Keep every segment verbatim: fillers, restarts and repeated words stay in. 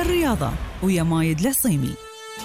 الرياضة ويا مايد العصيمي.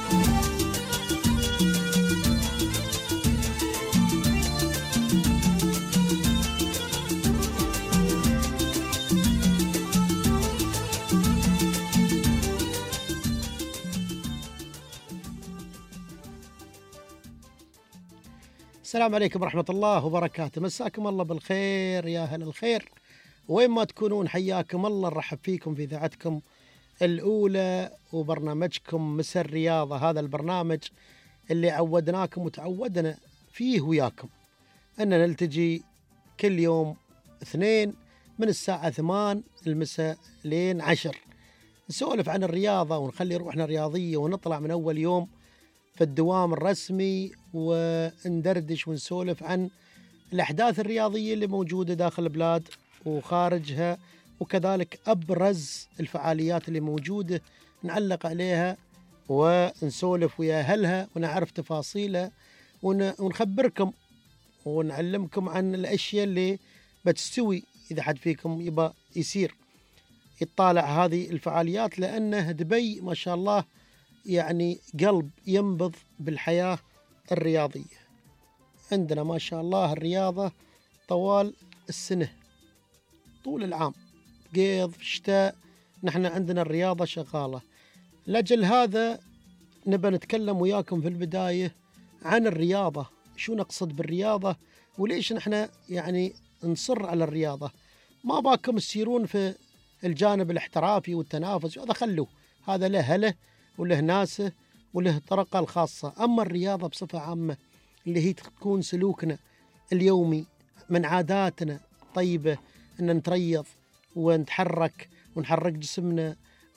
السلام عليكم ورحمة الله وبركاته. مساكم الله بالخير يا أهل الخير، وين ما تكونون حياكم الله. نرحب فيكم في إذاعتكم الأولى وبرنامجكم مساء الرياضة، هذا البرنامج اللي عودناكم وتعودنا فيه وياكم أن نلتجي كل يوم اثنين من الساعة ثمان المساء لين عشر، نسولف عن الرياضة ونخلي روحنا رياضية ونطلع من أول يوم في الدوام الرسمي وندردش ونسولف عن الأحداث الرياضية اللي موجودة داخل البلاد وخارجها، وكذلك أبرز الفعاليات اللي موجودة نعلق عليها ونسولف ويا أهلها ونعرف تفاصيلها ونخبركم ونعلمكم عن الأشياء اللي بتستوي إذا حد فيكم يبقى يصير يطالع هذه الفعاليات، لأنه دبي ما شاء الله يعني قلب ينبض بالحياة الرياضية. عندنا ما شاء الله الرياضة طوال السنة طول العام، قيض شتاء، نحن عندنا الرياضة شغالة. لأجل هذا نبى نتكلم وياكم في البداية عن الرياضة، شو نقصد بالرياضة وليش نحن يعني نصر على الرياضة. ما باكم تسيرون في الجانب الاحترافي والتنافس، هذا خلوه، هذا له هله وله ناسه وله طرقه الخاصة. أما الرياضة بصفة عامة اللي هي تكون سلوكنا اليومي من عاداتنا طيبة، أن نتريض ونتحرك ونحرك جسمنا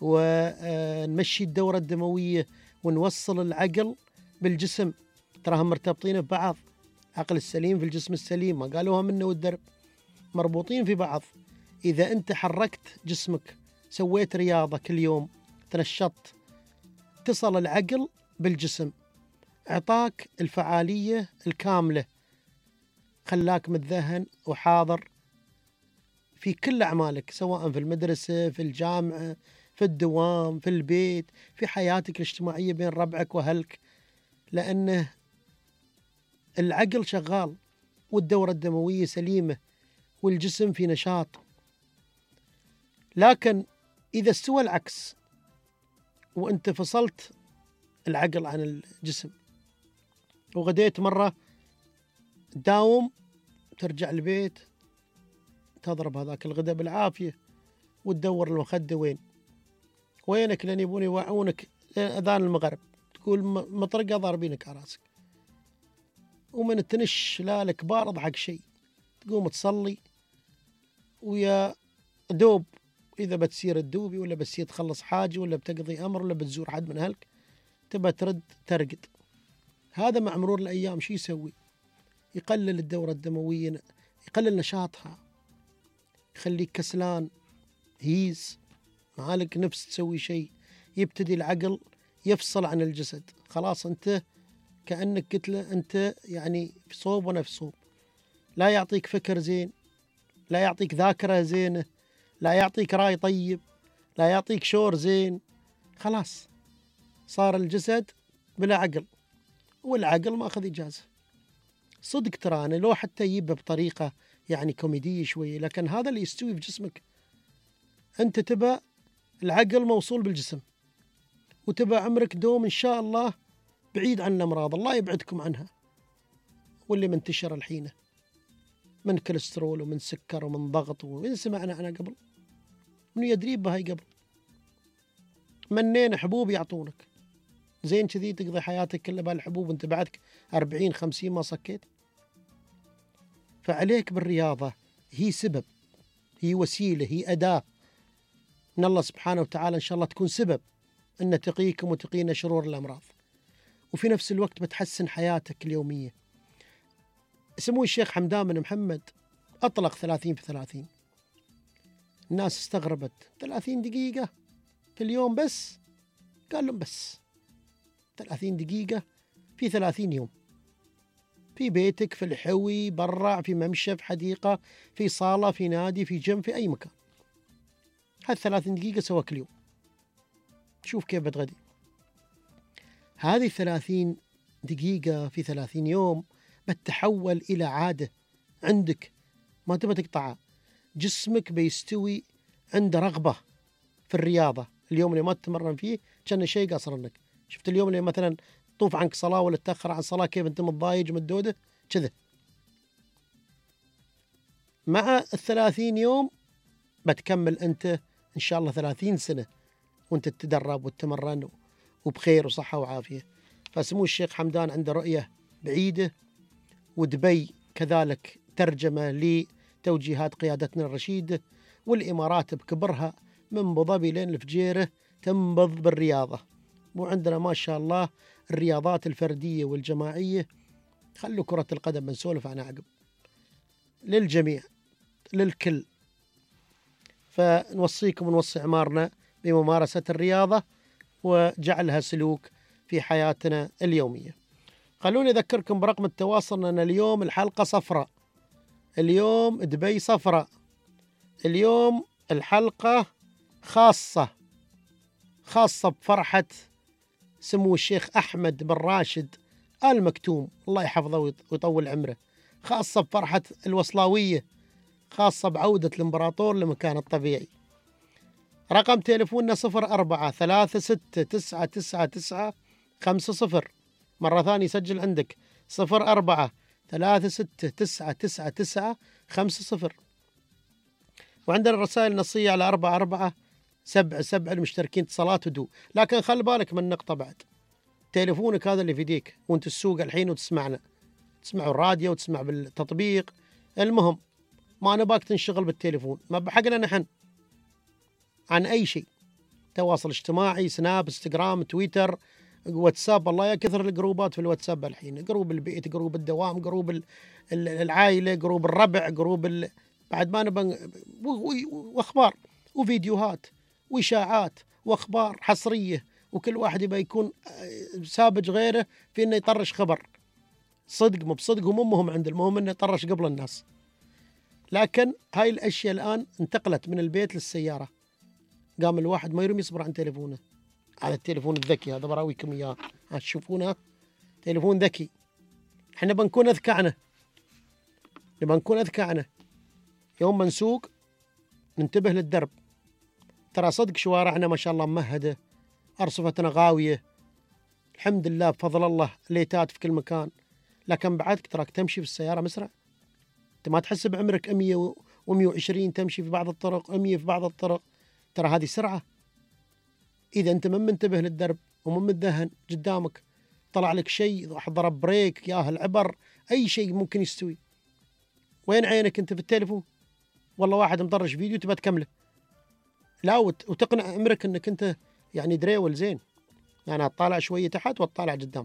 ونمشي الدورة الدموية ونوصل العقل بالجسم، تراهم مرتبطين ببعض، عقل السليم في الجسم السليم، ما قالوها منه والدرب، مربوطين في بعض. إذا أنت حركت جسمك، سويت رياضة كل يوم، تنشطت، اتصل العقل بالجسم، اعطاك الفعالية الكاملة، خلاك متذهن وحاضر في كل أعمالك، سواء في المدرسة، في الجامعة، في الدوام، في البيت، في حياتك الاجتماعية بين ربعك وأهلك، لأنه العقل شغال والدورة الدموية سليمة والجسم في نشاط. لكن إذا استوى العكس وأنت فصلت العقل عن الجسم وغديت مرة تداوم، ترجع البيت تضرب هذاك الغداء بالعافية وتدور المخدة وين وينك، لأن يبون يوعونك أذان المغرب، تقول مطرقة ضاربينك على راسك، ومن التنش لا الكبار أضحك شيء، تقوم تصلي ويا دوب إذا بتسير الدوبي ولا بتسير تخلص حاجة ولا بتقضي أمر ولا بتزور حد من أهلك تبى ترد ترقد. هذا مع مرور الأيام شو يسوي؟ يقلل الدورة الدموية، يقلل نشاطها، يخليك كسلان، هيز، مالك نفس تسوي شيء، يبتدي العقل يفصل عن الجسد، خلاص أنت كأنك قلت له أنت يعني في صوب وأنا في صوب، لا يعطيك فكر زين، لا يعطيك ذاكرة زينة، لا يعطيك راي طيب، لا يعطيك شور زين، خلاص صار الجسد بلا عقل، والعقل ما أخذ إجازة. صدق ترى أنا لو حتى يجيبه بطريقة يعني كوميدية شوية، لكن هذا اللي يستوي في جسمك. أنت تبى العقل موصول بالجسم، وتبى عمرك دوم إن شاء الله بعيد عن الأمراض، الله يبعدكم عنها، واللي منتشر الحين من كوليسترول ومن سكر ومن ضغط، وين سمعنا عنها قبل؟ من يدري بهاي قبل؟ منين حبوب يعطونك زين كذي تقضي حياتك كلها بهالحبوب وانت بعدك أربعين خمسين ما صكيت. فعليك بالرياضة، هي سبب، هي وسيلة، هي أداة من الله سبحانه وتعالى، إن شاء الله تكون سبب أن تقيكم وتقينا شرور الأمراض، وفي نفس الوقت بتحسن حياتك اليومية. سمو الشيخ حمدان بن محمد أطلق ثلاثين في ثلاثين، الناس استغربت، ثلاثين دقيقة في اليوم بس؟ قال لهم بس ثلاثين دقيقة في ثلاثين يوم، في بيتك، في الحوي، برا، في ممشى، في حديقة، في صالة، في نادي، في جيم، في أي مكان. هالثلاثين دقيقة سوا كل يوم. شوف كيف بتغدي. هذه ثلاثين دقيقة في ثلاثين يوم بتتحول إلى عادة عندك، ما تبى تقطعها. جسمك بيستوي عنده رغبة في الرياضة. اليوم اللي ما تتمرن فيه كان شيء قصر لك. شفت اليوم اللي مثلا طوف عنك صلاة ولا تأخر عن صلاة كيف أنت متضايج ومتدودة كذا. مع الثلاثين يوم بتكمل أنت إن شاء الله ثلاثين سنة وأنت تتدرب وتتمرن وبخير وصحة وعافية. فسمو الشيخ حمدان عنده رؤية بعيدة، ودبي كذلك ترجمة لتوجيهات قيادتنا الرشيدة، والإمارات بكبرها من أبو ظبي لين الفجيرة تنبض بالرياضة. وعندنا ما شاء الله الرياضات الفردية والجماعية. خلوا كرة القدم بنسولف عنها عقب، للجميع للكل. فنوصيكم ونوصي عمارنا بممارسة الرياضة وجعلها سلوك في حياتنا اليومية. خلوني أذكركم برقم التواصل، أن اليوم الحلقة صفراء، اليوم دبي صفراء، اليوم الحلقة خاصة خاصة بفرحة سمو الشيخ أحمد بن راشد آل مكتوم، الله يحفظه ويطول عمره، خاصة بفرحة الوصلاوية، خاصة بعودة الإمبراطور لمكانه الطبيعي. رقم تليفوننا صفر أربعة ثلاثة ستة تسعة تسعة تسعة خمسة صفر. مرة ثانية سجل عندك صفر أربعة ثلاثة ستة تسعة تسعة تسعة خمسة صفر. وعندنا الرسائل النصية على أربعة أربعة سبعة سبعة المشتركين اتصالات ودو. لكن خل بالك من نقطة بعد، تليفونك هذا اللي في يديك وانت السوق الحين وتسمعنا، تسمعوا الراديو وتسمع بالتطبيق، المهم ما نباك تنشغل بالتليفون، ما بحقنا نحن عن أي شيء. تواصل اجتماعي، سناب، انستغرام، تويتر، واتساب. الله يا كثر الجروبات في الواتساب الحين، جروب البيت، جروب الدوام، جروب العائلة، جروب الربع، جروب ال... بعد ما نبغى واخبار وفيديوهات واشاعات واخبار حصرية، وكل واحد يبغى يكون سابج غيره في انه يطرش خبر صدق مو بصدق، هم هم عند المهم انه يطرش قبل الناس. لكن هاي الاشياء الان انتقلت من البيت للسيارة. قام الواحد ما يرم يصبر عن تليفونه، على التليفون الذكي هذا براويكم اياه، تشوفونه تليفون ذكي. احنا بنكون اذكى عنه، نبى نكون اذكى عنه. يوم ما نسوق ننتبه للدرب. ترى صدق شوارعنا ما شاء الله ممهده، ارصفتنا غاويه الحمد لله بفضل الله، ليتات في كل مكان. لكن بعدك تراك تمشي في السياره مسرع، انت ما تحس بعمرك مية ومية وعشرين تمشي في بعض الطرق، مية في بعض الطرق. ترى هذه سرعه. اذا انت من منتبه للدرب ومن متدهن قدامك طلع لك شيء، راح ضرب بريك يا العبر، اي شيء ممكن يستوي، وين عينك انت؟ في التليفون. والله واحد مطرش فيديو تبى تكمله، لا وتقنع عمرك انك انت يعني دريول زين، يعني هتطالع شويه تحت وتطالع قدام.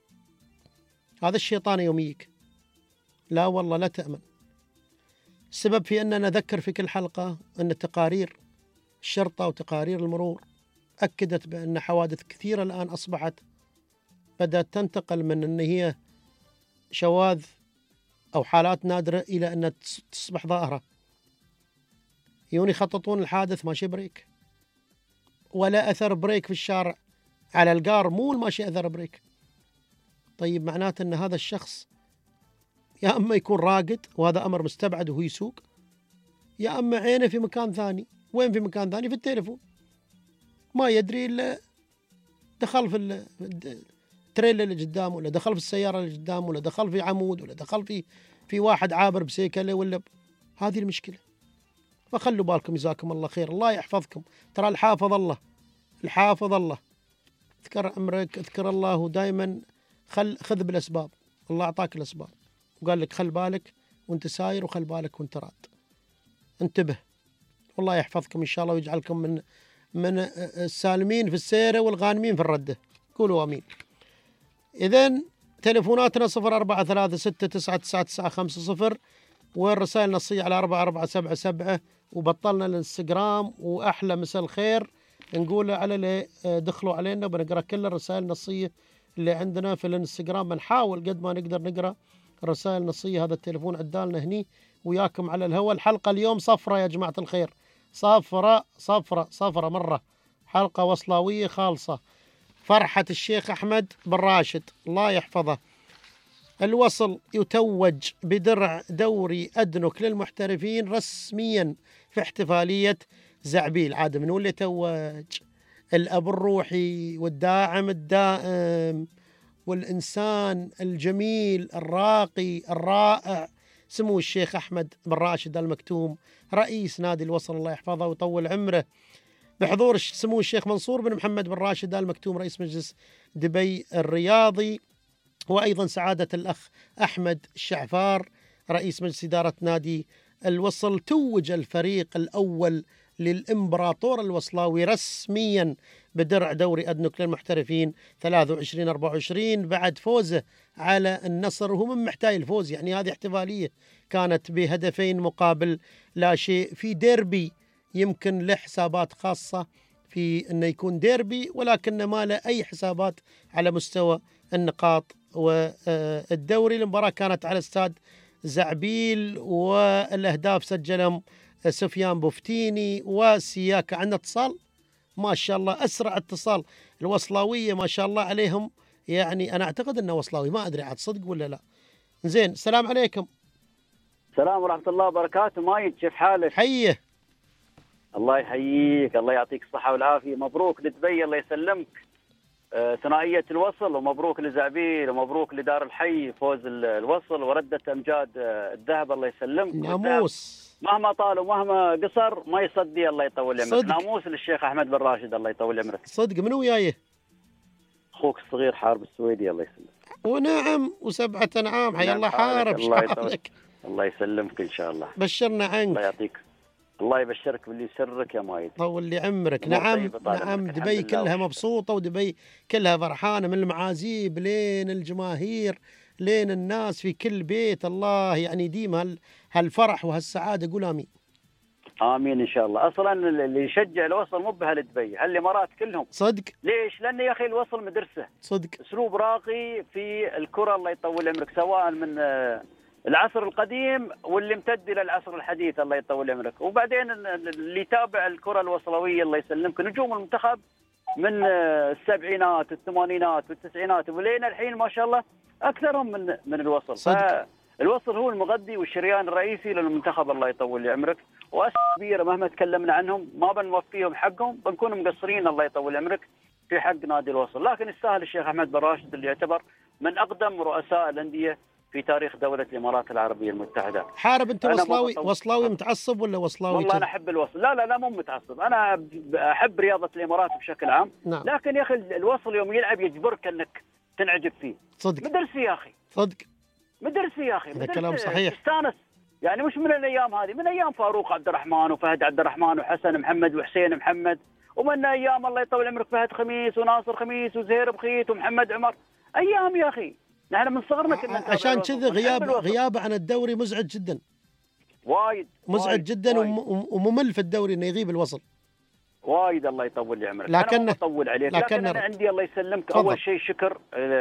هذا الشيطان يوميك، لا والله لا تأمن. السبب في أننا نذكر في كل حلقة أن تقارير الشرطة وتقارير المرور أكدت بأن حوادث كثيرة الآن أصبحت بدأت تنتقل من أن هي شواذ أو حالات نادرة إلى أن تصبح ظاهرة. يون يخططون الحادث ماشي بريك ولا أثر بريك في الشارع، على القار مو ماشي أثر بريك. طيب معناته أن هذا الشخص يا أما يكون راقد وهذا أمر مستبعد وهو يسوق، يا أما عينه في مكان ثاني. وين في مكان ثاني؟ في التليفون. ما يدري إلا دخل في التريلر اللي قدامه، ولا دخل في السيارة اللي قدامه، ولا دخل في عمود، ولا دخل في في واحد عابر بسيكله، ولا ب... هذه المشكلة. فخلوا بالكم جزاكم الله خير، الله يحفظكم. ترى الحافظ الله، الحافظ الله. اذكر أمرك، اذكر الله، ودائما خل خذ بالأسباب. الله أعطاك الأسباب وقال لك خل بالك وانت ساير، وخل بالك وانت راد. انتبه، والله يحفظكم إن شاء الله ويجعلكم من من السالمين في السيرة والغانمين في الردة. قولوا آمين. إذن تليفوناتنا صفر أربعة ثلاثة ستة تسعة تسعة تسعة خمسة صفر، والرسائل النصية على أربعة أربعة سبعة سبعة. وبطلنا الانستغرام، وأحلى مساء الخير نقوله على اللي دخلوا علينا. بنقرأ كل الرسائل النصية اللي عندنا في الانستغرام، بنحاول قد ما نقدر نقرأ الرسائل النصية. هذا التليفون عدالنا هني وياكم على الهواء. الحلقة اليوم صفرة يا جماعة الخير، صفرة صفرة صفرة مرة. حلقة وصلاوية خالصة. فرحة الشيخ أحمد بن راشد الله يحفظه. الوصل يتوج بدرع دوري أدنك للمحترفين رسميا في احتفالية زعبيل. عاد من اللي توج؟ الأب الروحي والداعم الدائم والإنسان الجميل الراقي الرائع سمو الشيخ أحمد بن راشد المكتوم رئيس نادي الوصل الله يحفظه ويطول عمره، بحضور سمو الشيخ منصور بن محمد بن راشد المكتوم رئيس مجلس دبي الرياضي، وأيضا سعادة الأخ أحمد الشعفار رئيس مجلس إدارة نادي الوصل. توج الفريق الأول للإمبراطور الوصلاوي رسميا بدرع دوري أدنك للمحترفين ثلاثة وعشرين أربعة وعشرين بعد فوزه على النصر، وهو من محتاج الفوز. يعني هذه احتفالية كانت بهدفين مقابل لا شيء في ديربي يمكن له حسابات خاصة في أنه يكون ديربي، ولكن ما له أي حسابات على مستوى النقاط والدوري. المباراة كانت على استاد زعبيل، والأهداف سجلهم سفيان بوفتيني وسياكا. عندنا اتصال ما شاء الله، أسرع اتصال. الوصلاوية ما شاء الله عليهم، يعني أنا أعتقد أنه وصلاوي، ما أدري عاد صدق ولا لا. زين، السلام عليكم. السلام ورحمة الله وبركاته. مايد كيف حالك؟ حيه. الله يحييك، الله يعطيك الصحة والعافية. مبروك لدبي، الله يسلمك. آه، ثنائية الوصل، ومبروك لزعبيل، ومبروك لدار الحي فوز الوصل وردة أمجاد الذهب، الله يسلمك. ناموس مهما طال ومهما قصر ما يصدي، الله يطول عمرك. صدق. ناموس للشيخ أحمد بن راشد، الله يطول عمرك. صدق. من ويايه؟ أخوك الصغير حارب السويدي، الله يسلمك. ونعم، وسبعة أنعام. حي الله حارب. الله يطول. الله يسلمك إن شاء الله. بشرنا عنك. الله يعطيك، الله يبشرك باللي يسرك يا مايد. طول لي عمرك. نعم نعم، دبي كلها مبسوطة، ودبي كلها فرحانة، من المعازيب لين الجماهير لين الناس في كل بيت. الله يعني يديم هال هالفرح وهالسعادة. قول آمين. آمين إن شاء الله. أصلا اللي يشجع الوصل مو بأهل دبي، هالإمارات كلهم. صدق. ليش؟ لأن يا أخي الوصل مدرسة. صدق. أسلوب راقي في الكرة، الله يطول عمرك، سواء من العصر القديم واللي امتد الى العصر الحديث، الله يطول عمرك. وبعدين اللي يتابع الكره الوصلاويه الله يسلمك، نجوم المنتخب من السبعينات والثمانينات والتسعينات ولين الحين ما شاء الله اكثرهم من من الوصل. صدق. الوصل هو المغذي والشريان الرئيسي للمنتخب، الله يطول عمرك. واسس كبيره مهما تكلمنا عنهم ما بنوفيهم حقهم، بنكون مقصرين الله يطول عمرك في حق نادي الوصل. لكن يستاهل الشيخ احمد بن راشد اللي يعتبر من اقدم رؤساء الانديه في تاريخ دولة الإمارات العربية المتحدة. حارب أنت وصلاوي وصلاوي متعصب ولا وصلاوي؟ والله أنا أحب الوصل. لا لا لا مو متعصب، أنا أحب رياضة الإمارات بشكل عام. نعم. لكن يا أخي الوصل يوم يلعب يجبرك أنك تنعجب فيه. صدق. مدرسي يا أخي. صدق. مدرسي يا أخي. هذا كلام صحيح. تستانس يعني، مش من الأيام هذه، من أيام فاروق عبد الرحمن وفهد عبد الرحمن وحسن محمد وحسين محمد، ومن أيام الله يطول عمرك فهد خميس وناصر خميس وزهير بخيت ومحمد عمر. أيام يا أخي نحن من صغرنا كنا. عشان كذا غياب غيابه عن الدوري مزعج جدا. وايد مزعج وايد جدا وايد. وممل في الدوري انه يغيب الوصل. وايد الله يطول لي عمرك. لكن انا اطول عليك، لكن, لكن انا عندي الله يسلمك فضل. اول شيء شكر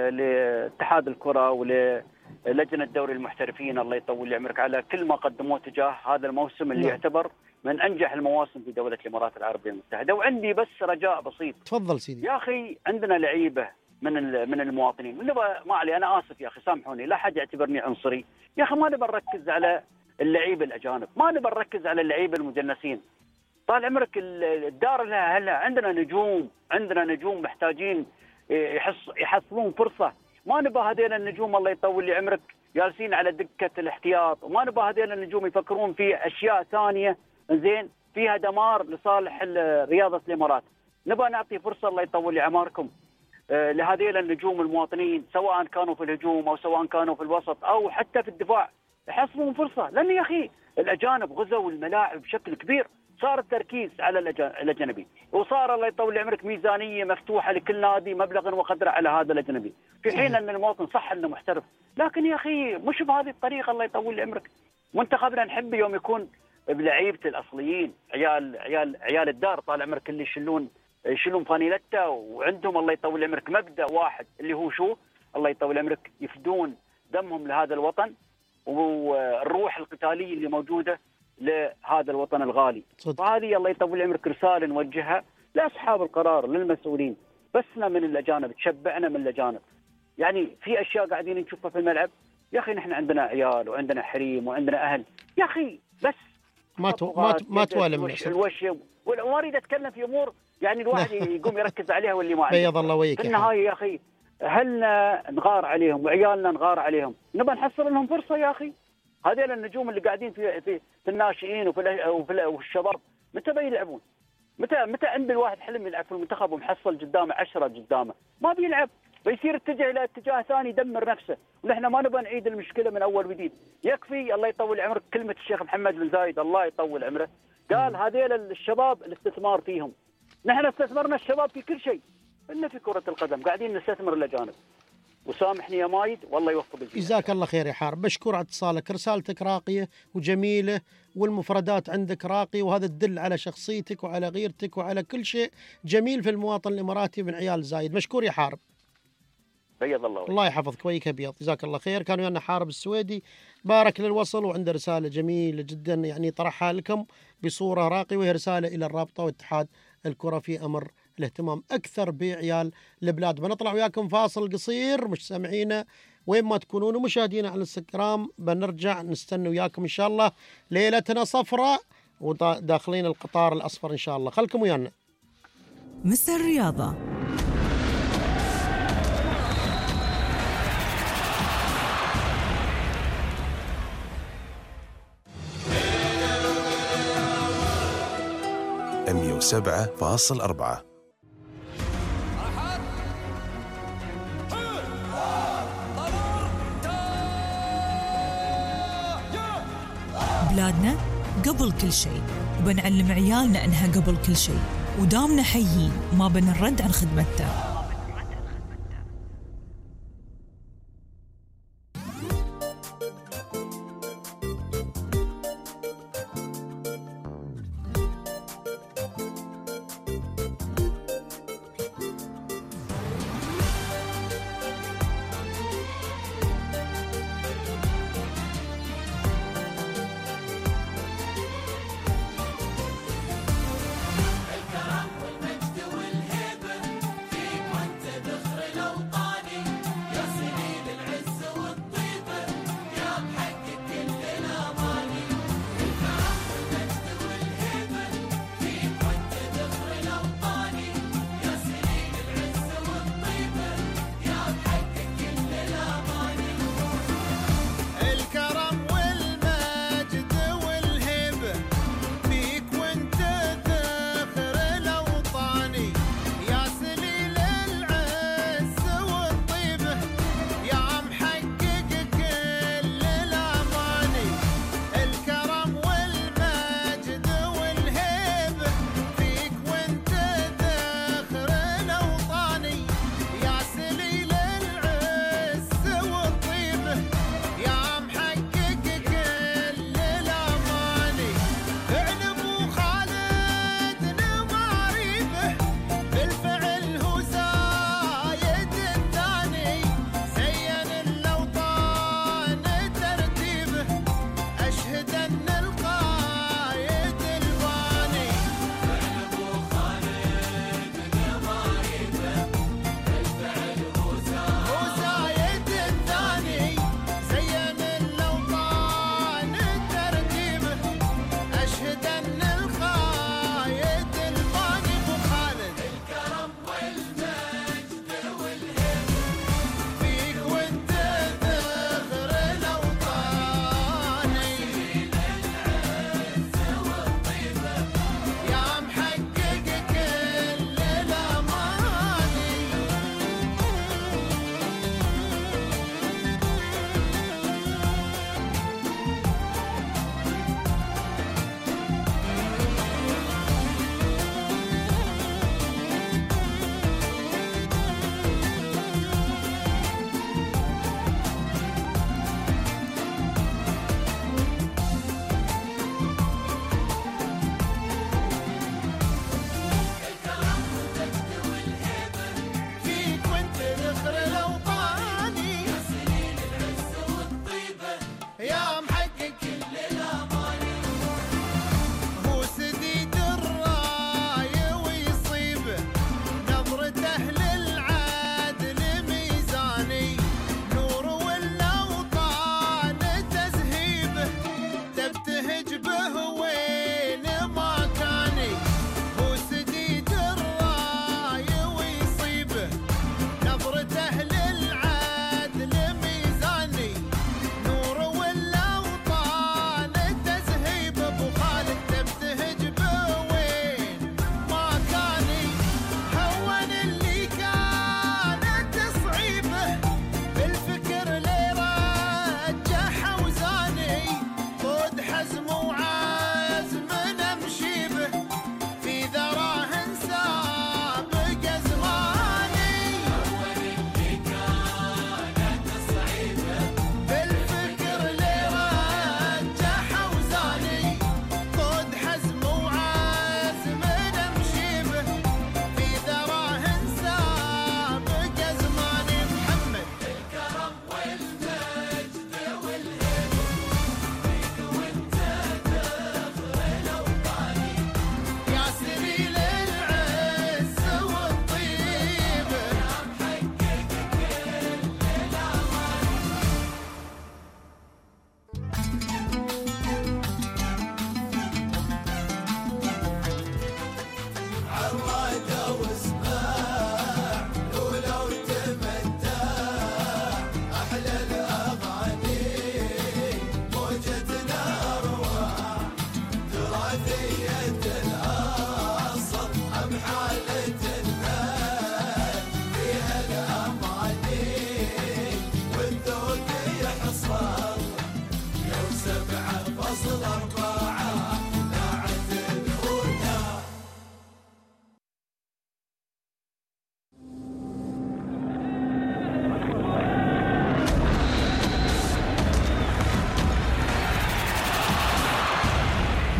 لاتحاد الكره وللجنه دوري المحترفين الله يطول لي عمرك على كل ما قدموه تجاه هذا الموسم اللي نعم. يعتبر من انجح المواسم في دوله الامارات العربيه المتحده. وعندي بس رجاء بسيط. تفضل سيدي. يا اخي عندنا لعيبه من من المواطنين، ما علي انا اسف يا اخي سامحوني، لا حد يعتبرني عنصري يا اخي، ما نبي نركز على اللعيبه الاجانب، ما نبي نركز على اللعيبه المجنسين. طال عمرك الدار لها هلا، عندنا نجوم، عندنا نجوم محتاجين يحص يحصلون فرصه، ما نبى هذول النجوم الله يطول لي عمرك جالسين على دكه الاحتياط، وما نبى هذول النجوم يفكرون في اشياء ثانيه زين فيها دمار لصالح رياضه الامارات. نبى نعطي فرصه الله يطول لي عماركم لهذيل النجوم المواطنين، سواء كانوا في الهجوم او سواء كانوا في الوسط او حتى في الدفاع، يحصلون فرصه. لان يا اخي الاجانب غزوا الملاعب بشكل كبير، صار التركيز على الاجنبي، وصار الله يطول عمرك ميزانيه مفتوحه لكل نادي مبلغ وقدره على هذا الاجنبي، في حين ان المواطن صح انه محترف، لكن يا اخي مش بهذه الطريقه الله يطول عمرك. منتخبنا نحب يوم يكون بلعيبه الاصليين، عيال عيال عيال الدار طال عمرك اللي يشلون يشيلون فانيلته، وعندهم الله يطول عمرك مبدأ واحد اللي هو شو الله يطول عمرك، يفدون دمهم لهذا الوطن، والروح القتالية اللي موجودة لهذا الوطن الغالي. فهذه الله يطول عمرك رسالة نوجهها لاصحاب القرار، للمسؤولين. بسنا من الاجانب، تشبعنا من الاجانب. يعني في اشياء قاعدين نشوفها في الملعب، يا اخي نحن عندنا عيال وعندنا حريم وعندنا اهل، يا اخي بس ما تو... ما ت... ما توالم الوش, الوش وما اريد اتكلم في امور يعني الواحد يقوم يركز عليها واللي ما عنده. بيض الله وجهك. في النهايه يا اخي اهلنا نغار عليهم وعيالنا نغار عليهم، نبى نحصل لهم فرصه يا اخي. هذول النجوم اللي قاعدين في في, في الناشئين وفي, وفي الشباب، متى بيلعبون؟ متى متى عند الواحد حلم يلعب في المنتخب ومحصل قدامه عشرة قدامه ما بيلعب، بيصير اتجه الى اتجاه ثاني يدمر نفسه. ونحن ما نبغى نعيد المشكله من اول وجديد. يكفي الله يطول عمرك كلمه الشيخ محمد بن زايد الله يطول عمره، قال هذيل الشباب الاستثمار فيهم. نحن استثمرنا الشباب في كل شيء الا في كره القدم، قاعدين نستثمر الاجانب. وسامحني يا مايد والله يوفق الجميع. جزاك الله خير يا حارب، بشكر على اتصالك، رسالتك راقيه وجميله والمفردات عندك راقيه، وهذا تدل على شخصيتك وعلى غيرتك وعلى كل شيء جميل في المواطن الاماراتي من عيال زايد. مشكور يا حارب. بيض الله الله يحفظك ويك ابيض، جزاك الله خير. كان ويانا حارب السويدي بارك للوصل، وعنده رساله جميله جدا يعني طرحها لكم بصوره راقيه، وهي رساله الى الرابطه واتحاد الكره في امر الاهتمام اكثر بعيال البلاد. بنطلع وياكم فاصل قصير مستمعينا وين ما تكونون ومشاهدينا على الانستغرام، بنرجع نستنى وياكم ان شاء الله. ليلتنا صفراء وداخلين القطار الاصفر ان شاء الله، خلكم ويانا. مستر الرياضة. مية وسبعة فاصل أربعة. بلادنا قبل كل شيء، وبنعلم عيالنا انها قبل كل شيء، ودامنا حيين ما بنرد عن خدمتها.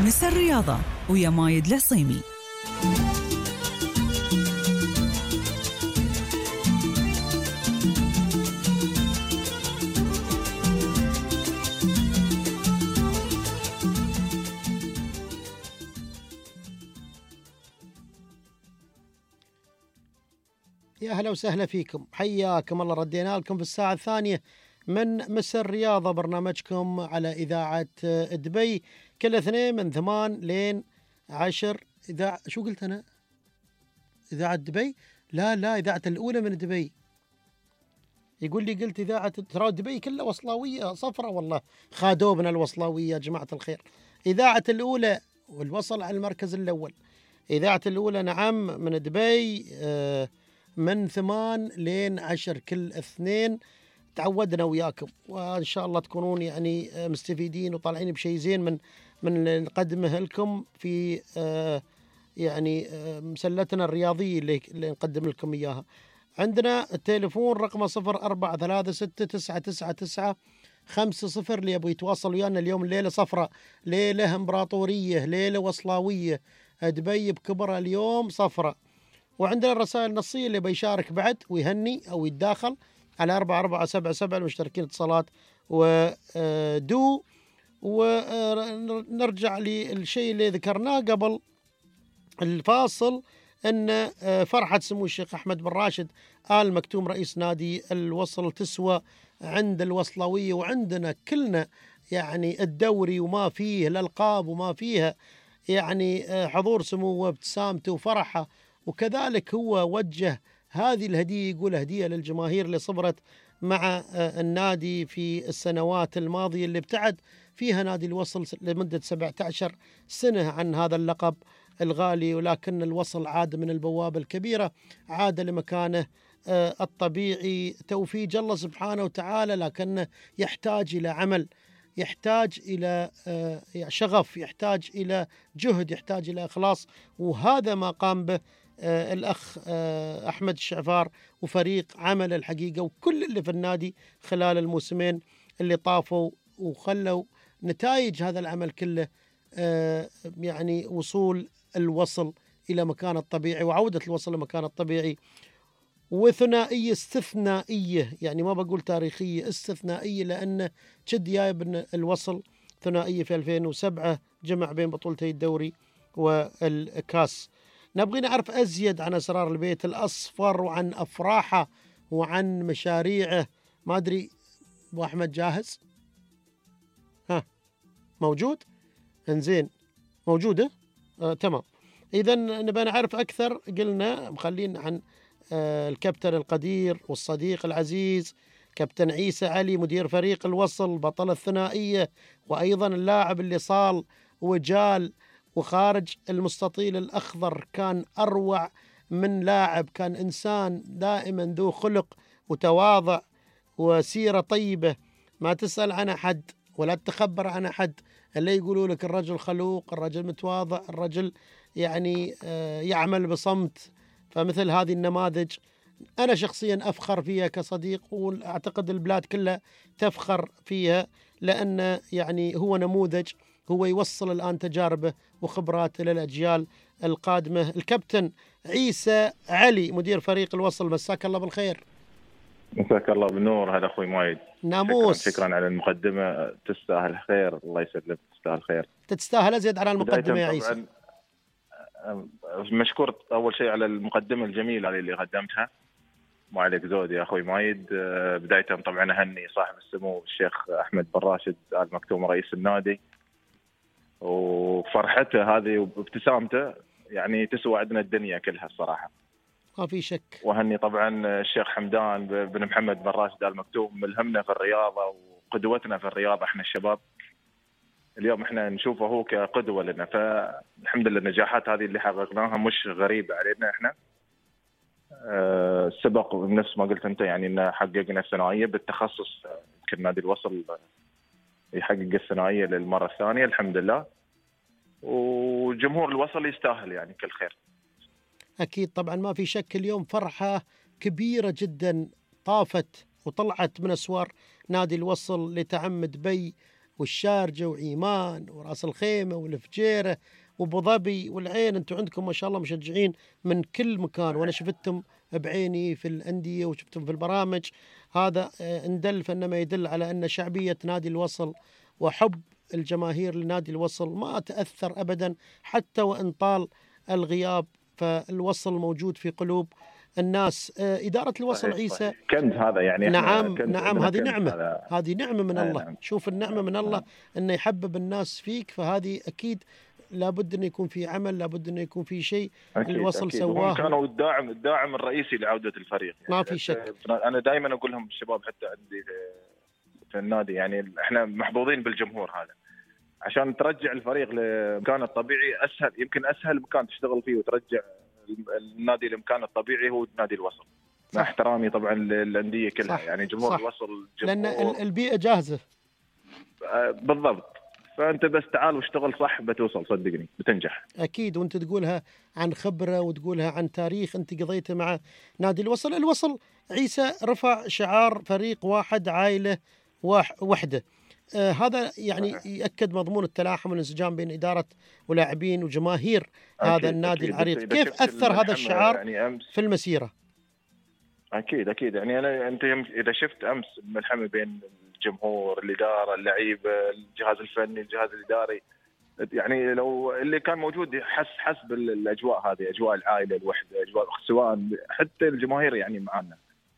مس الرياضة ويا مايد العصيمي. يا هلا وسهلا فيكم، حياكم الله. ردينا لكم في الساعة الثانية من مس الرياضة، برنامجكم على إذاعة دبي كل اثنين من ثمان لين عشر. إذاعة شو قلت أنا؟ إذاعة دبي؟ لا لا، إذاعة الأولى من دبي. يقول لي قلت إذاعة، ترى دبي كلها وصلاوية صفرة، والله خادوبنا الوصلاوية يا جماعة الخير. إذاعة الأولى والوصل على المركز الأول. إذاعة الأولى نعم من دبي، آه من ثمان لين عشر كل اثنين. تعودنا وياكم، وإن شاء الله تكونون يعني مستفيدين وطالعين بشيء زين من من اللي نقدمه لكم في آه يعني آه مسلتنا الرياضية اللي, اللي نقدم لكم إياها. عندنا التليفون رقمه صفر أربعة ثلاثة ستة تسعة تسعة تسعة خمسة صفر اللي يبغى يتواصل ويانا اليوم. الليلة صفرة، ليلة امبراطورية، ليلة وصلاوية، دبي بكبرها اليوم صفرة. وعندنا الرسائل النصية اللي بيشارك بعد ويهني أو يتداخل على أربعة أربعة سبعة سبعة المشتركين اتصالات ودو. ونرجع للشيء اللي ذكرناه قبل الفاصل، أن فرحة سمو الشيخ أحمد بن راشد آل مكتوم رئيس نادي الوصل تسوى عند الوصلاوية وعندنا كلنا، يعني الدوري وما فيه، الألقاب وما فيها، يعني حضور سموه وابتسامته وفرحه. وكذلك هو وجه هذه الهدية، يقول هدية للجماهير اللي صبرت مع النادي في السنوات الماضية اللي ابتعد فيها نادي الوصل لمدة سبعة عشر سنة عن هذا اللقب الغالي، ولكن الوصل عاد من البوابة الكبيرة، عاد لمكانه الطبيعي توفيق الله سبحانه وتعالى، لكنه يحتاج إلى عمل، يحتاج إلى شغف، يحتاج إلى جهد، يحتاج إلى إخلاص. وهذا ما قام به الأخ أحمد الشعفار وفريق عمل الحقيقة، وكل اللي في النادي خلال الموسمين اللي طافوا وخلوا نتائج هذا العمل كله يعني وصول الوصل إلى مكان الطبيعي وعودة الوصل لمكان الطبيعي. وثنائية استثنائية، يعني ما بقول تاريخية، استثنائية، لأن شد جايب الوصل ثنائية في ألفين وسبعة جمع بين بطولتي الدوري والكاس. نبغي نعرف أزيد عن أسرار البيت الأصفر وعن أفراحه وعن مشاريعه. ما أدري أبو أحمد جاهز؟ ها موجود؟ إنزين موجودة؟ آه، تمام. إذن نبغى نعرف أكثر. قلنا مخلين عن آه الكابتن القدير والصديق العزيز كابتن عيسى علي مدير فريق الوصل بطل الثنائية، وأيضا اللاعب اللي صال وجال وخارج المستطيل الأخضر، كان أروع من لاعب، كان إنسان دائما ذو خلق وتواضع وسيرة طيبة، ما تسأل عن أحد ولا تخبر عن أحد، اللي يقولوا لك الرجل خلوق، الرجل متواضع، الرجل يعني يعمل بصمت. فمثل هذه النماذج أنا شخصيا أفخر فيها كصديق، وأعتقد البلاد كلها تفخر فيها، لأن يعني هو نموذج، هو يوصل الآن تجاربه وخبراته للأجيال القادمة. الكابتن عيسى علي مدير فريق الوصل، مساك الله بالخير. مساك الله بالنور. هذا أخوي مايد، ناموس. شكرا, شكرا على المقدمة، تستاهل خير. الله يسلمك، تستاهل خير. تستاهل أزيد على المقدمة يا عيسى. مشكور أول شيء على المقدمة الجميلة اللي قدمتها، ما عليك زود يا أخوي مايد. بداية طبعا أهني صاحب السمو الشيخ أحمد بن راشد آل مكتوم رئيس النادي، وفرحته هذه وابتسامته يعني تسوى عندنا الدنيا كلها الصراحة، ما في شك. وهني طبعا الشيخ حمدان بن محمد بن راشد آل مكتوم، ملهمنا في الرياضة وقدوتنا في الرياضة احنا الشباب، اليوم احنا نشوفه هو كقدوة لنا. فالحمد لله النجاحات هذه اللي حققناها مش غريبة علينا احنا. أه سبق نفس ما قلت انت، يعني ان حققنا الثنائية بالتخصص، يمكن نادي الوصل يحقق الثنائية للمرة الثانية الحمد لله، وجمهور الوصل يستاهل يعني كل خير. أكيد طبعا ما في شك. اليوم فرحة كبيرة جدا طافت وطلعت من أسوار نادي الوصل لتعم دبي والشارجة وعيمان وراس الخيمة والفجيرة وابو ظبي والعين. انتم عندكم ما شاء الله مشجعين من كل مكان، وانا شفتهم بعيني في الانديه وشفتهم في البرامج. هذا ندل فانما يدل على ان شعبيه نادي الوصل وحب الجماهير لنادي الوصل ما تاثر ابدا حتى وان طال الغياب، فالوصل موجود في قلوب الناس. إدارة الوصل عيسى كنز هذا يعني. نعم نعم هذه نعمة، هذه نعمة من الله. نعم. شوف النعمة من الله أنه يحبب الناس فيك، فهذه أكيد لابد أن يكون في عمل، لابد أن يكون في شيء. أكيد الوصل أكيد. سواه، كانوا الداعم الداعم الرئيسي لعودة الفريق يعني. ما في شك. أنا دائما أقول لهم الشباب حتى عندي في النادي يعني إحنا محظوظين بالجمهور هذا، عشان ترجع الفريق لمكانه الطبيعي أسهل، يمكن أسهل مكان تشتغل فيه وترجع النادي لمكانه الطبيعي هو نادي الوصل. مع احترامي طبعا للانديه كلها صح. يعني جمهور صح. الوصل جمهور لان البيئه جاهزه. بالضبط، فانت بس تعال واشتغل صح بتوصل، صدقني بتنجح. اكيد، وانت تقولها عن خبره وتقولها عن تاريخ انت قضيته مع نادي الوصل. الوصل عيسى رفع شعار فريق واحد عائله وحده. آه هذا يعني صحيح. يأكد مضمون التلاحم والانسجام بين إدارة ولاعبين وجماهير أكيد هذا النادي أكيد العريق. كيف أثر هذا الشعار يعني في المسيرة؟ أكيد أكيد يعني أنا أنت إذا شفت أمس الملحمة بين الجمهور، الإدارة، اللعيبة، الجهاز الفني، الجهاز الإداري، يعني لو اللي كان موجود حس حس بالأجواء هذه، أجواء العائلة الوحدة، أجواء سواء حتى الجماهير يعني معنا.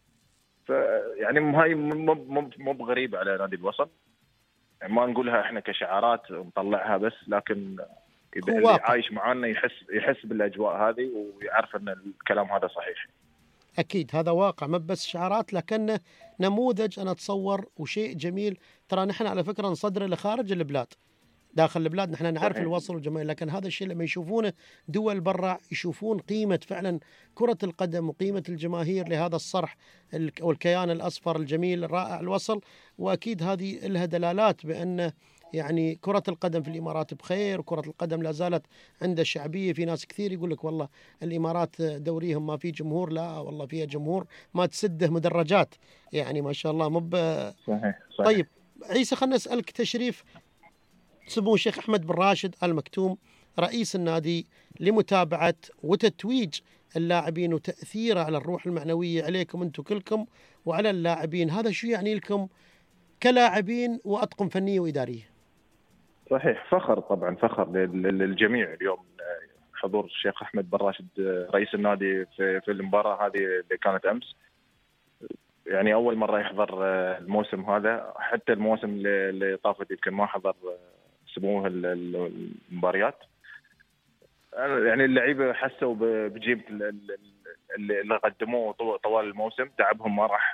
فيعني هاي مو مو بغريبة على نادي الوصل، يعني ما نقولها احنا كشعارات نطلعها بس، لكن اذا اللي عايش معانا يحس يحس بالاجواء هذه ويعرف ان الكلام هذا صحيح. اكيد هذا واقع، ما بس شعارات لكنه نموذج انا اتصور وشيء جميل. ترى نحن على فكره نصدره لخارج البلاد، داخل البلاد نحن نعرف صحيح. الوصل والجماهير، لكن هذا الشيء لما يشوفونه دول برا يشوفون قيمة فعلا كرة القدم وقيمة الجماهير لهذا الصرح والكيان الأصفر الجميل الرائع الوصل. وأكيد هذه لها دلالات بأن يعني كرة القدم في الإمارات بخير، وكرة القدم لا زالت عندها شعبية. في ناس كثير يقول لك والله الإمارات دوريهم ما في جمهور، لا والله فيها جمهور ما تسده مدرجات، يعني ما شاء الله مب صحيح. صحيح. طيب عيسى خلنا نسألك تشريف سمو الشيخ أحمد بن راشد آل مكتوم رئيس النادي لمتابعة وتتويج اللاعبين وتأثيره على الروح المعنوية عليكم أنتم كلكم وعلى اللاعبين، هذا شو يعني لكم كلاعبين وأطقم فنية وإدارية؟ صحيح، فخر طبعا، فخر للجميع اليوم حضور الشيخ أحمد بن راشد رئيس النادي في في المباراة هذه اللي كانت أمس. يعني أول مرة يحضر الموسم هذا، حتى الموسم اللي طافت يمكن ما حضر سموه المباريات. يعني اللعيبة حسوا بجيب اللي قدموه طوال الموسم، تعبهم ما راح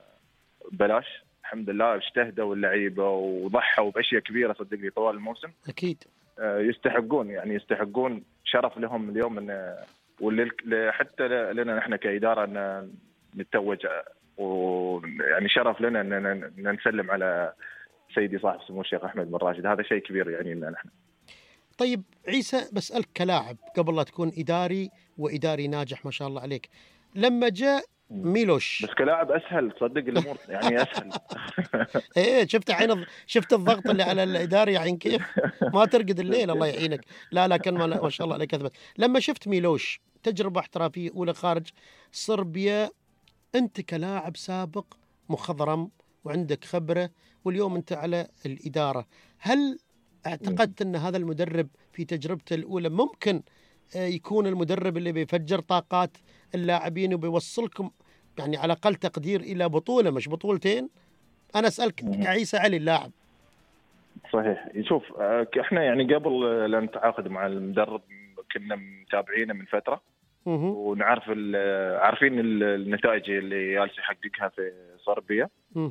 بلاش، الحمد لله اجتهدوا اللعيبة وضحوا بأشياء كبيرة صدقني طوال الموسم. أكيد يستحقون، يعني يستحقون، شرف لهم اليوم إن وحتى لنا نحن كإدارة أن نتوج، ويعني شرف لنا أن نسلم على سيدي صاحب سمو الشيخ أحمد بن راشد، هذا شيء كبير يعني لنا نحن. طيب عيسى بسألك كلاعب قبل لا تكون إداري وإداري ناجح ما شاء الله عليك، لما جاء ميلوش بس كلاعب أسهل تصدق الأمور يعني أسهل. إيه شفت عين شفت الضغط اللي على الإداري يعني كيف ما ترقد الليل الله يعينك. لا لا كان ما شاء الله عليك أثبت. لما شفت ميلوش تجربة احترافية أولى خارج صربيا، أنت كلاعب سابق مخضرم وعندك خبرة واليوم أنت على الإدارة، هل اعتقدت أن هذا المدرب في تجربته الأولى ممكن يكون المدرب اللي بيفجر طاقات اللاعبين وبيوصلكم يعني على أقل تقدير إلى بطولة مش بطولتين؟ أنا أسألك كعيسى علي اللاعب. صحيح. يشوف احنا يعني قبل لا نتعاقد مع المدرب كنا متابعينه من فترة ونعرف عارفين النتائج اللي جالس يحققها في صربيا،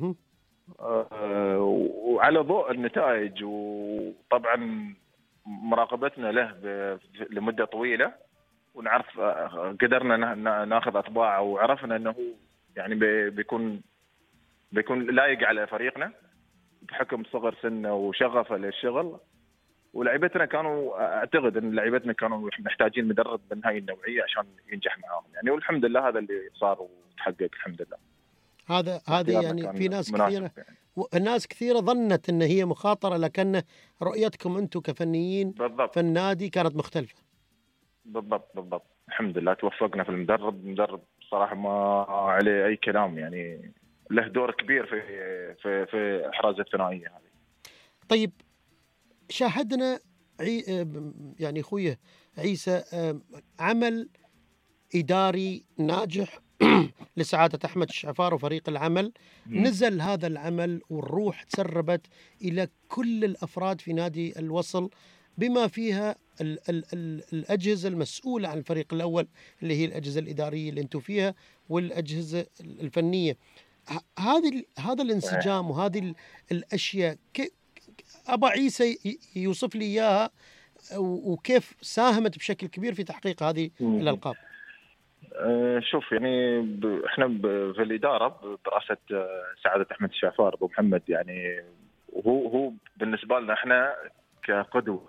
وعلى ضوء النتائج وطبعا مراقبتنا له لمدة طويلة ونعرف قدرنا ناخذ أطباع وعرفنا أنه يعني بيكون بيكون لايق على فريقنا بحكم صغر سنه وشغفه للشغل، ولعيبتنا كانوا اعتقد ان لعيبتنا كانوا محتاجين مدرب من هاي النوعيه عشان ينجح معاهم يعني، والحمد لله هذا اللي صار وتحقق الحمد لله. هذا هذا يعني في ناس كثيره يعني. الناس كثيرة ظنت أن هي مخاطرة، لكن رؤيتكم أنتم كفنيين بالضبط في النادي كانت مختلفة. بالضبط بالضبط الحمد لله توفقنا في المدرب. المدرب صراحة ما عليه أي كلام، يعني له دور كبير في في في إحراز الثنائية هذه. طيب شاهدنا عي... يعني أخوي عيسى عمل إداري ناجح لسعادة أحمد الشعفار وفريق العمل. مم. نزل هذا العمل والروح تسربت إلى كل الأفراد في نادي الوصل، بما فيها ال ال ال الأجهزة المسؤولة عن الفريق الأول اللي هي الأجهزة الإدارية اللي أنتم فيها والأجهزة الفنية. هذه هذا الانسجام وهذه الأشياء أبا عيسى يوصف لي إياها، وكيف ساهمت بشكل كبير في تحقيق هذه الألقاب. أه شوف يعني احنا في الإدارة برئاسة سعادة أحمد الشعفار أبو محمد، يعني وهو هو بالنسبة لنا احنا كقدوة.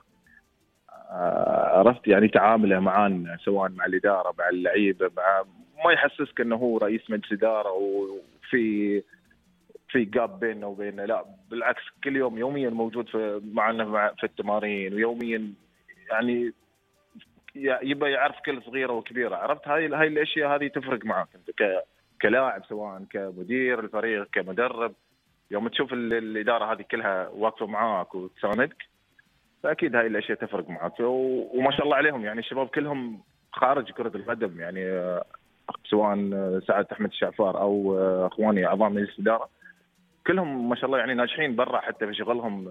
عرفت يعني تعامله معنا سواء مع الإدارة مع اللعيبة، مع ما يحسسك انه هو رئيس مجلس إدارة وفي في جاب بيننا وبينه، لا بالعكس كل يوم يوميا موجود في معنا في التمارين، ويوميا يعني يبقى يعرف كل صغيره وكبيره. عرفت هاي هاي الاشياء هذه تفرق معك انت كلاعب سواء كمدير الفريق كمدرب. يوم تشوف الاداره هذه كلها واقفه معاك وتساندك، فاكيد هاي الاشياء تفرق معك. وما شاء الله عليهم يعني الشباب كلهم خارج كره القدم، يعني سواء سعادة أحمد الشعفار او اخواني اعضاء مجلس الاداره كلهم ما شاء الله يعني ناجحين برا، حتى في شغلهم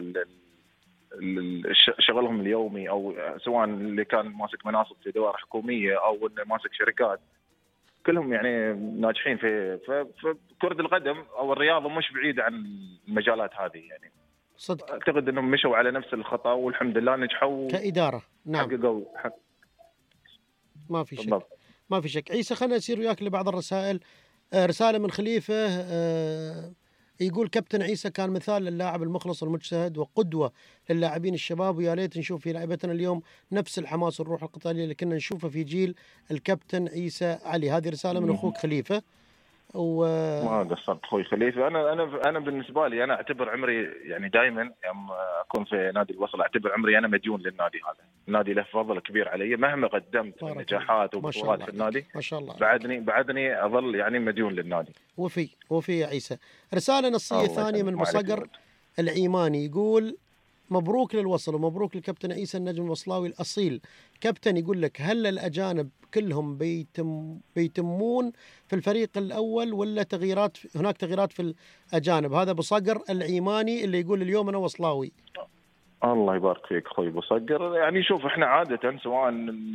شغلهم اليومي، او سواء اللي كان ماسك مناصب في دوائر حكوميه او اللي ماسك شركات، كلهم يعني ناجحين في في كرة القدم او الرياضه، مش بعيده عن المجالات هذه يعني. صدق اعتقد انهم مشوا على نفس الخطا والحمد لله نجحوا كاداره. نعم حققوا حق. ما في شك ما في شك. عيسى خلينا نسير وياك لبعض الرسائل. رساله من خليفه يقول كابتن عيسى كان مثال للاعب المخلص المجتهد وقدوة للاعبين الشباب، ويا ليت نشوف في لعبتنا اليوم نفس الحماس والروح القتالية اللي كنا نشوفها في جيل الكابتن عيسى علي. هذه رسالة من أخوك خليفة. و... ما قصرت أخوي خليفة. أنا أنا أنا بالنسبة لي أنا أعتبر عمري يعني دائما يوم أكون في نادي الوصل أعتبر عمري أنا مديون للنادي هذا. النادي له فضل كبير علي مهما قدمت من نجاحات وبطولات في النادي. ما شاء الله بعدني بعدني أظل يعني مديون للنادي. وفي وفي يا عيسى. رسالة نصية ثانية من مصقر العيماني يقول مبروك للوصل ومبروك للكابتن عيسى النجم الوصلاوي الأصيل. كابتن يقول لك هل الأجانب كلهم بيتم بيتمون في الفريق الأول ولا تغييرات هناك تغييرات في الأجانب؟ هذا بصقر العيماني اللي يقول اليوم أنا وصلاوي. الله يبارك فيك أخوي بصقر. يعني شوف إحنا عادة سواء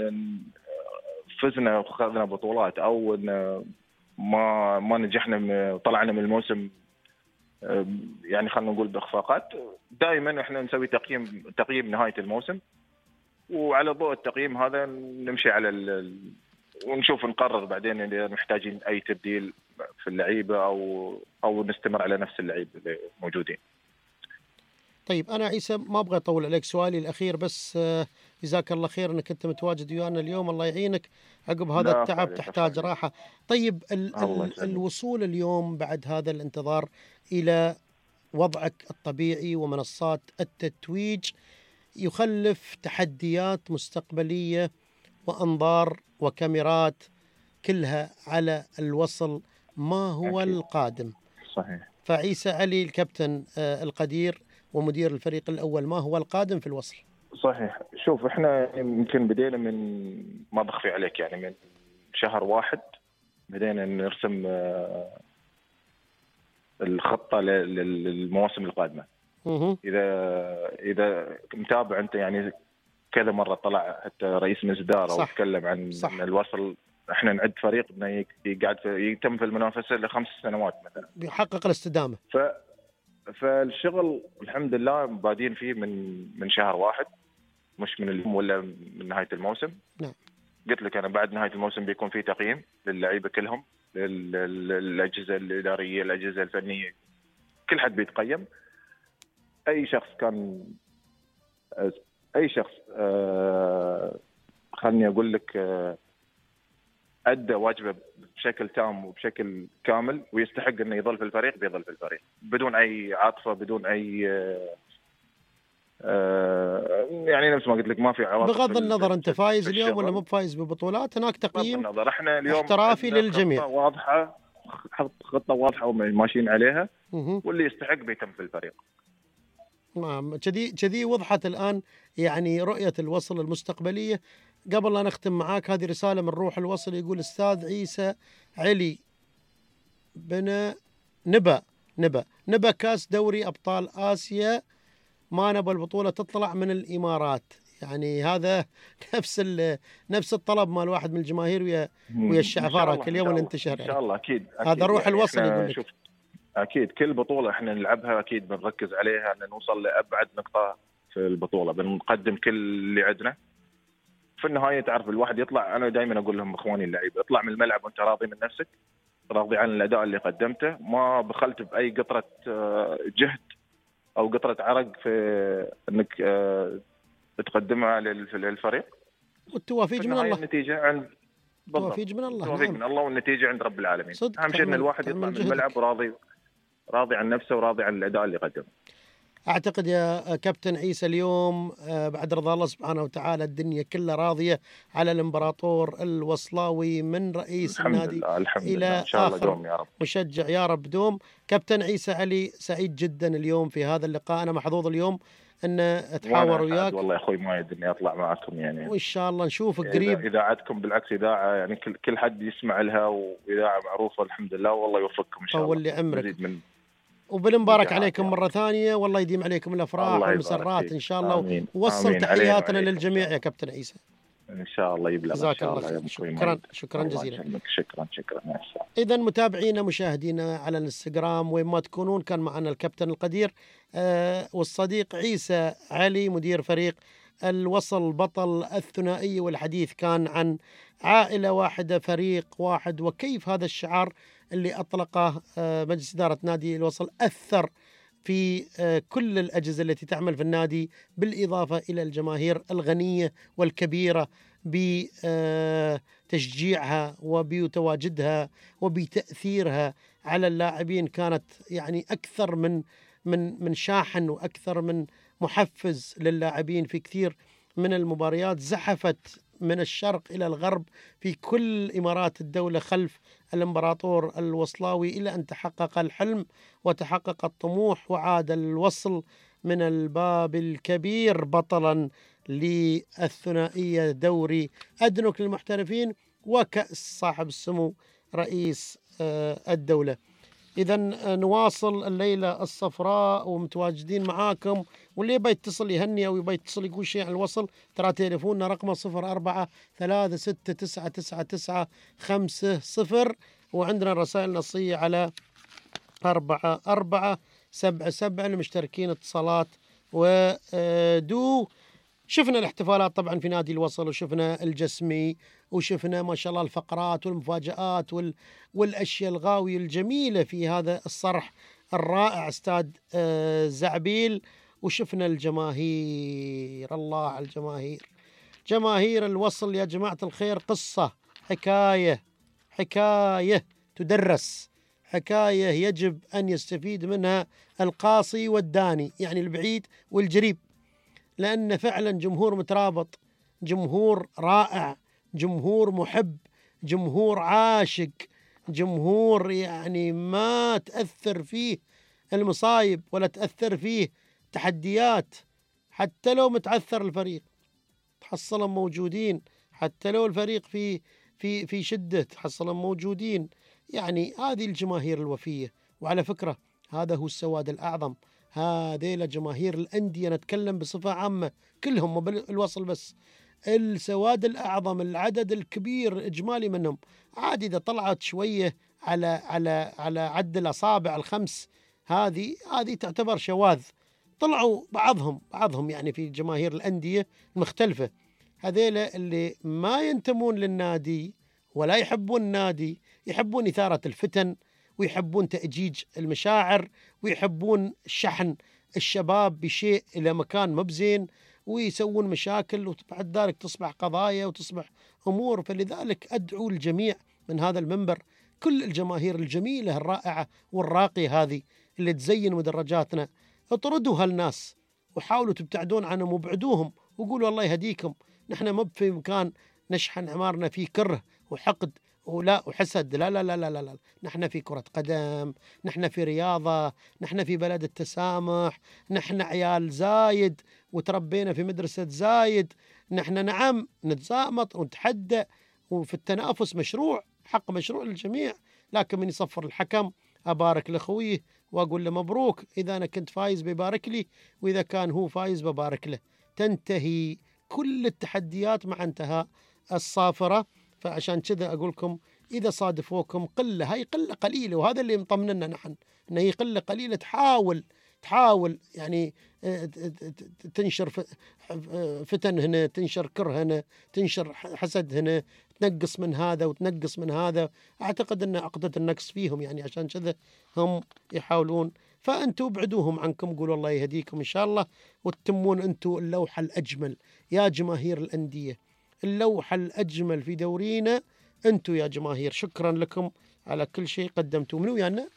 فزنا وخذنا بطولات أو ما ما نجحنا طلعنا من الموسم يعني خلينا نقول باخفاقات، دائما احنا نسوي تقييم تقييم نهايه الموسم، وعلى ضوء التقييم هذا نمشي على ال... ونشوف نقرر بعدين اذا محتاجين اي تبديل في اللعيبه او او نستمر على نفس اللعيبه اللي موجودين. طيب انا عيسى ما ابغى اطول عليك، سؤالي الاخير بس، جزاك الله خير انك انت متواجد ويانا اليوم، الله يعينك عقب هذا التعب تحتاج راحه. طيب ال ال الوصول اليوم بعد هذا الانتظار الى وضعك الطبيعي ومنصات التتويج يخلف تحديات مستقبليه وانظار وكاميرات كلها على الوصل، ما هو أكيد. القادم؟ صحيح. فعيسى علي الكابتن القدير ومدير الفريق الأول، ما هو القادم في الوصل؟ صحيح. شوف احنا يمكن بدينا من ما بخفي عليك يعني من شهر واحد بدينا نرسم الخطة للمواسم القادمة. مه. إذا إذا متابع أنت يعني كذا مرة طلع حتى رئيس مجلس إدارة وتكلم عن صح. الوصل احنا نعد فريق انه يقعد يتم في المنافسة لخمس سنوات مثلا بيحقق الاستدامة. ف فالشغل الحمد لله بادين فيه من من شهر واحد، مش من اليوم ولا من نهاية الموسم. نعم. قلت لك أنا بعد نهاية الموسم بيكون فيه تقييم للعيبة كلهم، للأجهزة الإدارية الأجهزة الفنية، كل حد بيتقيم. أي شخص كان أي شخص آه خلني أقول لك آه ادى واجبه بشكل تام وبشكل كامل ويستحق انه يظل في الفريق بيظل في الفريق بدون اي عاطفه بدون اي آه يعني نفس ما قلت لك ما في عواطف. بغض النظر انت فايز اليوم ولا مو فايز ببطولات، هناك تقييم بغض النظر احنا اليوم احترافي للجميع، خطه واضحه خطه واضحه وماشيين عليها مه. واللي يستحق بيتم في الفريق. نعم كذي كذي وضحت الان يعني رؤيه الوصل المستقبليه. قبل لا نختم معاك هذه رساله من روح الوصل، يقول استاذ عيسى علي بن نبا نبا نبا كاس دوري ابطال اسيا، ما نبى البطوله تطلع من الامارات. يعني هذا نفس نفس الطلب مال واحد من الجماهير ويا ويا الشعفاره كل يوم اللي انتشر. ان شاء الله اكيد, أكيد هذا روح يعني الوصل يقول لك. اكيد كل بطوله احنا نلعبها اكيد بنركز عليها ان نوصل لابعد نقطه في البطوله، بنقدم كل اللي عندنا. في النهايه تعرف الواحد يطلع، انا دائما اقول لهم اخواني اللعيبه اطلع من الملعب وانت راضي من نفسك، راضي عن الاداء اللي قدمته، ما بخلت باي قطره جهد او قطره عرق في انك تقدمها للفريق. والتوافيق من الله. النتيجه عند التوافيق من الله. التوافيق من الله والنتيجه عند رب العالمين. اهم شيء ان الواحد يطلع من جهدك. الملعب وراضي راضي عن نفسه وراضي عن الاداء اللي قدمه. أعتقد يا كابتن عيسى اليوم بعد رضا الله سبحانه وتعالى الدنيا كلها راضية على الإمبراطور الوصلاوي من رئيس الحمد النادي لله. الحمد إلى لله. إن شاء الله آخر دوم يا رب. مشجع يا رب دوم. كابتن عيسى علي سعيد جدا اليوم في هذا اللقاء، أنا محظوظ اليوم أن أتحاور وياك. والله يا أخوي ما يدري إني أطلع معكم يعني، وإن شاء الله نشوفك قريب. إذاعتكم بالعكس إذاعة يعني كل كل حد يسمع لها وإذاعة معروفة الحمد لله، والله يوفقكم إن شاء الله. طول لي عمرك من وبالمبارك عليكم مرة ثانية، والله يديم عليكم الأفراح والمسرات إن شاء الله. ووصل تحياتنا للجميع يا كابتن عيسى. إن شاء الله يبلغ. جزاك الله خير. شكرا شكرا جزيلا. شكرا شكرا. إذا متابعينا مشاهدينا على الانستغرام وين ما تكونون، كان معنا الكابتن القدير آه والصديق عيسى علي مدير فريق الوصل بطل الثنائي، والحديث كان عن عائلة واحدة فريق واحد، وكيف هذا الشعار اللي أطلقه مجلس إدارة نادي الوصل أثر في كل الأجهزة التي تعمل في النادي، بالإضافة إلى الجماهير الغنية والكبيرة بتشجيعها وبتواجدها وبتأثيرها على اللاعبين. كانت يعني أكثر من من من شاحن وأكثر من محفز للاعبين في كثير من المباريات، زحفت من الشرق إلى الغرب في كل إمارات الدولة خلف الإمبراطور الوصلاوي إلى أن تحقق الحلم وتحقق الطموح، وعاد الوصل من الباب الكبير بطلا للثنائية دوري أدنوك للمحترفين وكأس صاحب السمو رئيس الدولة. إذا نواصل الليلة الصفراء ومتواجدين معاكم، واللي يبي يتصل يهني أو يبي يتصل يقول شيء عن الوصل ترى تليفوننا رقمه صفر أربعة ثلاثة ستة تسعة تسعة تسعة خمسة صفر، وعندنا رسائل نصية على أربعة أربعة سبعة سبعة لمشتركين اتصالات ودو. شفنا الاحتفالات طبعا في نادي الوصل، وشفنا الجسمي، وشفنا ما شاء الله الفقرات والمفاجآت وال... والأشياء الغاوية الجميلة في هذا الصرح الرائع استاد زعبيل، وشفنا الجماهير. الله على الجماهير، جماهير الوصل يا جماعة الخير قصة، حكاية حكاية تدرس، حكاية يجب أن يستفيد منها القاصي والداني، يعني البعيد والجريب، لأن فعلا جمهور مترابط، جمهور رائع، جمهور محب، جمهور عاشق، جمهور يعني ما تأثر فيه المصايب ولا تأثر فيه تحديات، حتى لو متعثر الفريق تحصلهم موجودين، حتى لو الفريق في في في شدة تحصلهم موجودين. يعني هذه الجماهير الوفية. وعلى فكرة هذا هو السواد الأعظم، هذيل جماهير الأندية، نتكلم بصفة عامة كلهم بالوصل، بس السواد الأعظم العدد الكبير إجمالي منهم عادي إذا طلعت شوية على على على عد الأصابع الخمس، هذه هذه تعتبر شواذ. طلعوا بعضهم بعضهم يعني في جماهير الأندية المختلفة، هذيلا اللي ما ينتمون للنادي ولا يحبون النادي، يحبون إثارة الفتن ويحبون تأجيج المشاعر ويحبون شحن الشباب بشيء إلى مكان مبزين ويسوون مشاكل، وبعد ذلك تصبح قضايا وتصبح أمور. فلذلك أدعو الجميع من هذا المنبر، كل الجماهير الجميلة الرائعة والراقية هذه اللي تزين مدرجاتنا، اطردوا هالناس وحاولوا تبتعدون عنهم وابعدوهم، وقولوا الله يهديكم. نحن ما في مكان نشحن عمارنا فيه كره وحقد ولا وحسد، لا لا لا لا لا, لا. نحن في كرة قدم، نحن في رياضة، نحن في بلد التسامح، نحن عيال زايد وتربينا في مدرسة زايد. نحن نعم نتزامط ونتحدى، وفي التنافس مشروع، حق مشروع للجميع، لكن من يصفر الحكم أبارك لأخويه وأقول له مبروك، إذا أنا كنت فايز بيبارك لي، وإذا كان هو فايز ببارك له. تنتهي كل التحديات مع انتهاء الصافرة. فعشان كذا أقول لكم إذا صادفوكم قلة، هاي قلة قليلة، وهذا اللي مطمننا نحن أن هي قلة قليلة، تحاول تحاول يعني تنشر فتن هنا، تنشر كره هنا، تنشر حسد هنا، تنقص من هذا وتنقص من هذا. أعتقد أن عقدة النقص فيهم، يعني عشان كذا هم يحاولون. فأنتوا ابعدوهم عنكم، قولوا الله يهديكم إن شاء الله، وتتمون أنتوا اللوحة الأجمل يا جماهير الأندية، اللوحة الأجمل في دورينا أنتوا يا جماهير. شكرا لكم على كل شيء قدمتوا. منو ويانا؟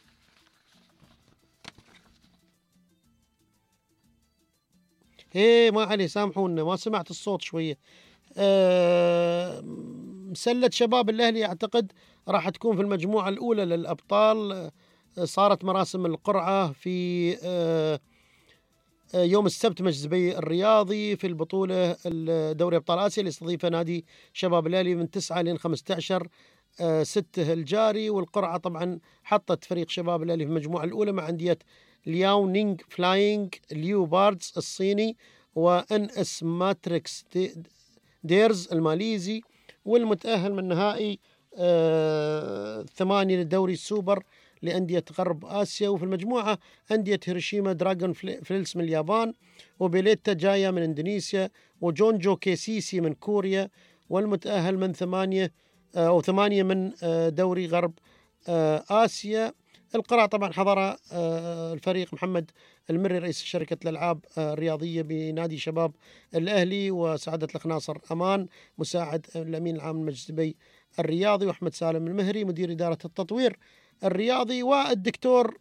ايه ما عليه، سامحونا ما سمعت الصوت شوية. أه سلة شباب الأهلي أعتقد راح تكون في المجموعة الأولى للأبطال. أه صارت مراسم القرعة في أه يوم السبت مجزبي الرياضي في البطولة الدوري أبطال آسيا اللي استضيفه نادي شباب الأهلي من تسعة لين خمسة عشر أه ستة الجاري. والقرعة طبعا حطت فريق شباب الأهلي في المجموعة الأولى مع أندية لياونينغ فلاينج ليوباردز الصيني، وان اس ماتريكس ديرز الماليزي. والمتأهل من نهائي آه ثمانية للدوري السوبر لأندية غرب آسيا. وفي المجموعة أندية هيروشيما دراغون فليلز من اليابان، وبيليتا جايا من إندونيسيا، وجونجو كيسيسي من كوريا. والمتأهل من ثمانية آه أو ثمانية من آه دوري غرب آه آسيا. القرعة طبعا حضر الفريق محمد المري رئيس شركة الألعاب الرياضية بنادي شباب الأهلي، وسعادة الأخ ناصر أمان مساعد الأمين العام المجزبي الرياضي، وأحمد سالم المهري مدير إدارة التطوير الرياضي، والدكتور